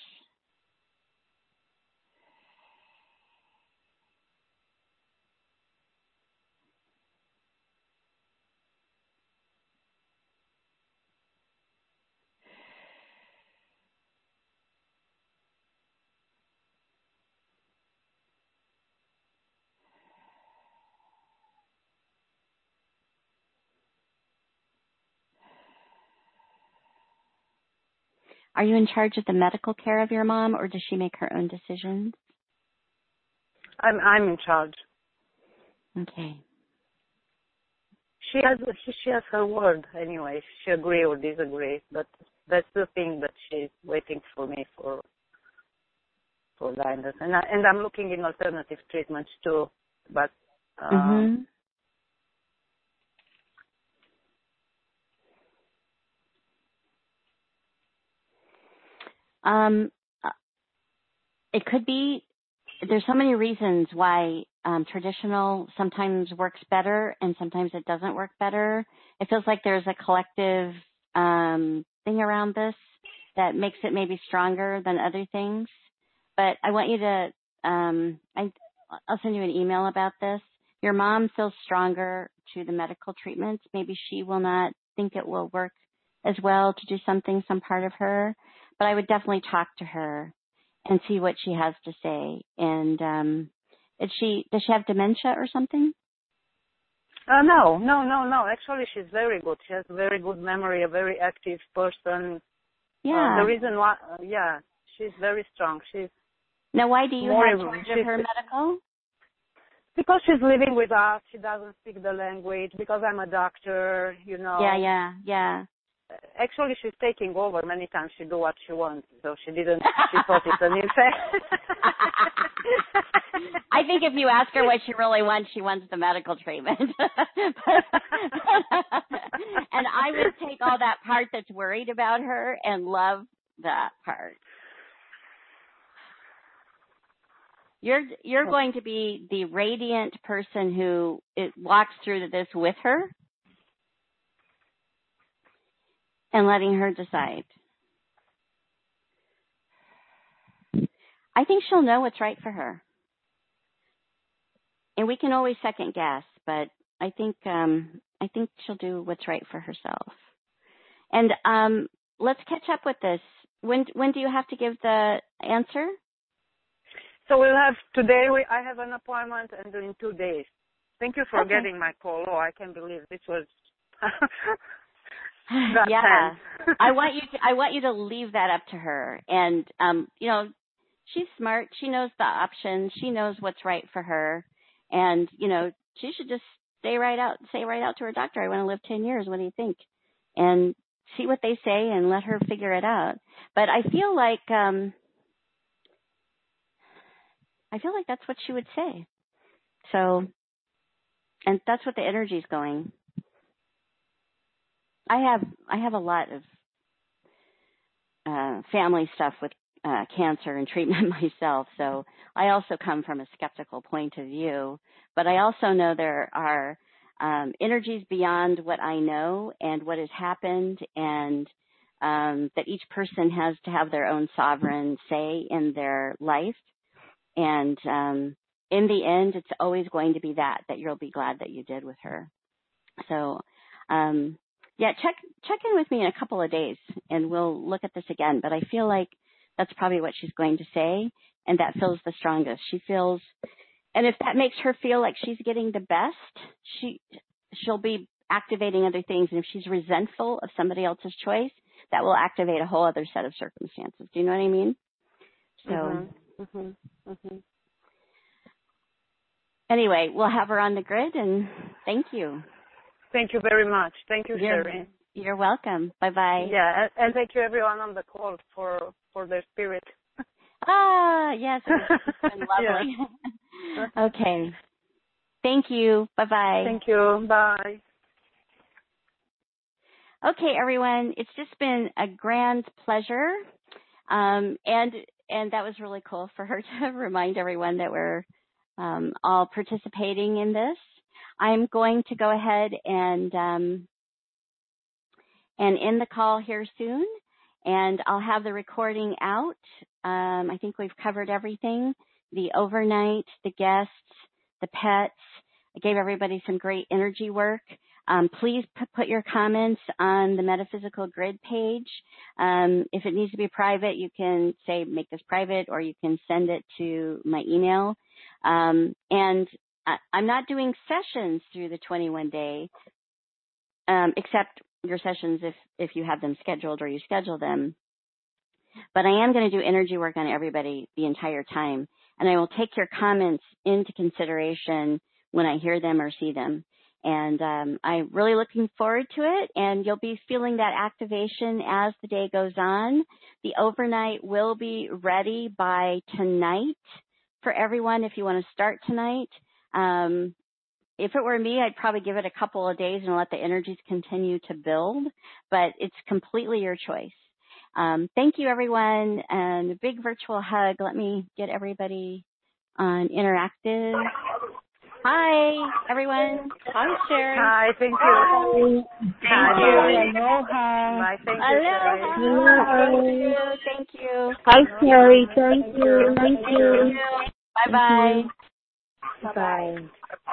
Are you in charge of the medical care of your mom, or does she make her own decisions? I'm in charge. Okay. She has her word anyway. She agree or disagree, but that's the thing that she's waiting for me for guidance. And I'm looking in alternative treatments too, but. It could be, there's so many reasons why traditional sometimes works better and sometimes it doesn't work better. It feels like there's a collective thing around this that makes it maybe stronger than other things. But I want you to, I'll send you an email about this. Your mom feels stronger to the medical treatments. Maybe she will not think it will work as well to do some part of her. But I would definitely talk to her and see what she has to say. And does she have dementia or something? No. Actually, she's very good. She has very good memory, a very active person. Yeah. The reason why, she's very strong. Now, why do you more have charge of her medical? Because she's living with us. She doesn't speak the language. Because I'm a doctor, you know. Yeah. Actually, she's taking over. Many times she do what she wants. So she thought it's an infection. I think if you ask her what she really wants, she wants the medical treatment. And I would take all that part that's worried about her and love that part. You're going to be the radiant person who walks through this with her and letting her decide. I think she'll know what's right for her. And we can always second guess, but I think she'll do what's right for herself. And let's catch up with this. When do you have to give the answer? So we'll have today. I have an appointment, and in 2 days. Thank you for getting my call. Oh, I can't believe this was. Yeah, I want you to leave that up to her, and you know, she's smart. She knows the options. She knows what's right for her, and you know, she should just say right out to her doctor, "I want to live 10 years. What do you think?" And see what they say, and let her figure it out. But I feel like that's what she would say. So, and that's what the energy's going. I have a lot of family stuff with cancer and treatment myself, so I also come from a skeptical point of view. But I also know there are energies beyond what I know and what has happened, and that each person has to have their own sovereign say in their life. And in the end, it's always going to be that you'll be glad that you did with her. So, yeah, check in with me in a couple of days, and we'll look at this again. But I feel like that's probably what she's going to say, and that feels the strongest. She feels, and if that makes her feel like she's getting the best, she'll be activating other things. And if she's resentful of somebody else's choice, that will activate a whole other set of circumstances. Do you know what I mean? So. Anyway, we'll have her on the grid, and thank you. Thank you very much. Thank you, Sherry. You're welcome. Bye-bye. Yeah, and thank you everyone on the call for their spirit. Yes, it's been lovely. Yeah. Okay. Thank you. Bye-bye. Thank you. Bye. Okay, everyone. It's just been a grand pleasure. And that was really cool for her to remind everyone that we're all participating in this. I'm going to go ahead and end the call here soon, and I'll have the recording out. I think we've covered everything: the overnight, the guests, the pets. I gave everybody some great energy work. Please put your comments on the Metaphysical Grid page. If it needs to be private, you can say, make this private, or you can send it to my email. And I'm not doing sessions through the 21-day, except your sessions if you have them scheduled or you schedule them. But I am going to do energy work on everybody the entire time. And I will take your comments into consideration when I hear them or see them. And I'm really looking forward to it, and you'll be feeling that activation as the day goes on. The overnight will be ready by tonight for everyone if you want to start tonight. If it were me, I'd probably give it a couple of days and let the energies continue to build, but it's completely your choice. Thank you, everyone, and a big virtual hug. Let me get everybody on interactive. Hi, everyone. Hi, Sherry. Hi, thank you. Thank you. Aloha. Bye, thank you, Sherry. Aloha. Thank you. Hi, Sherry. Thank you. Bye-bye. Bye-bye.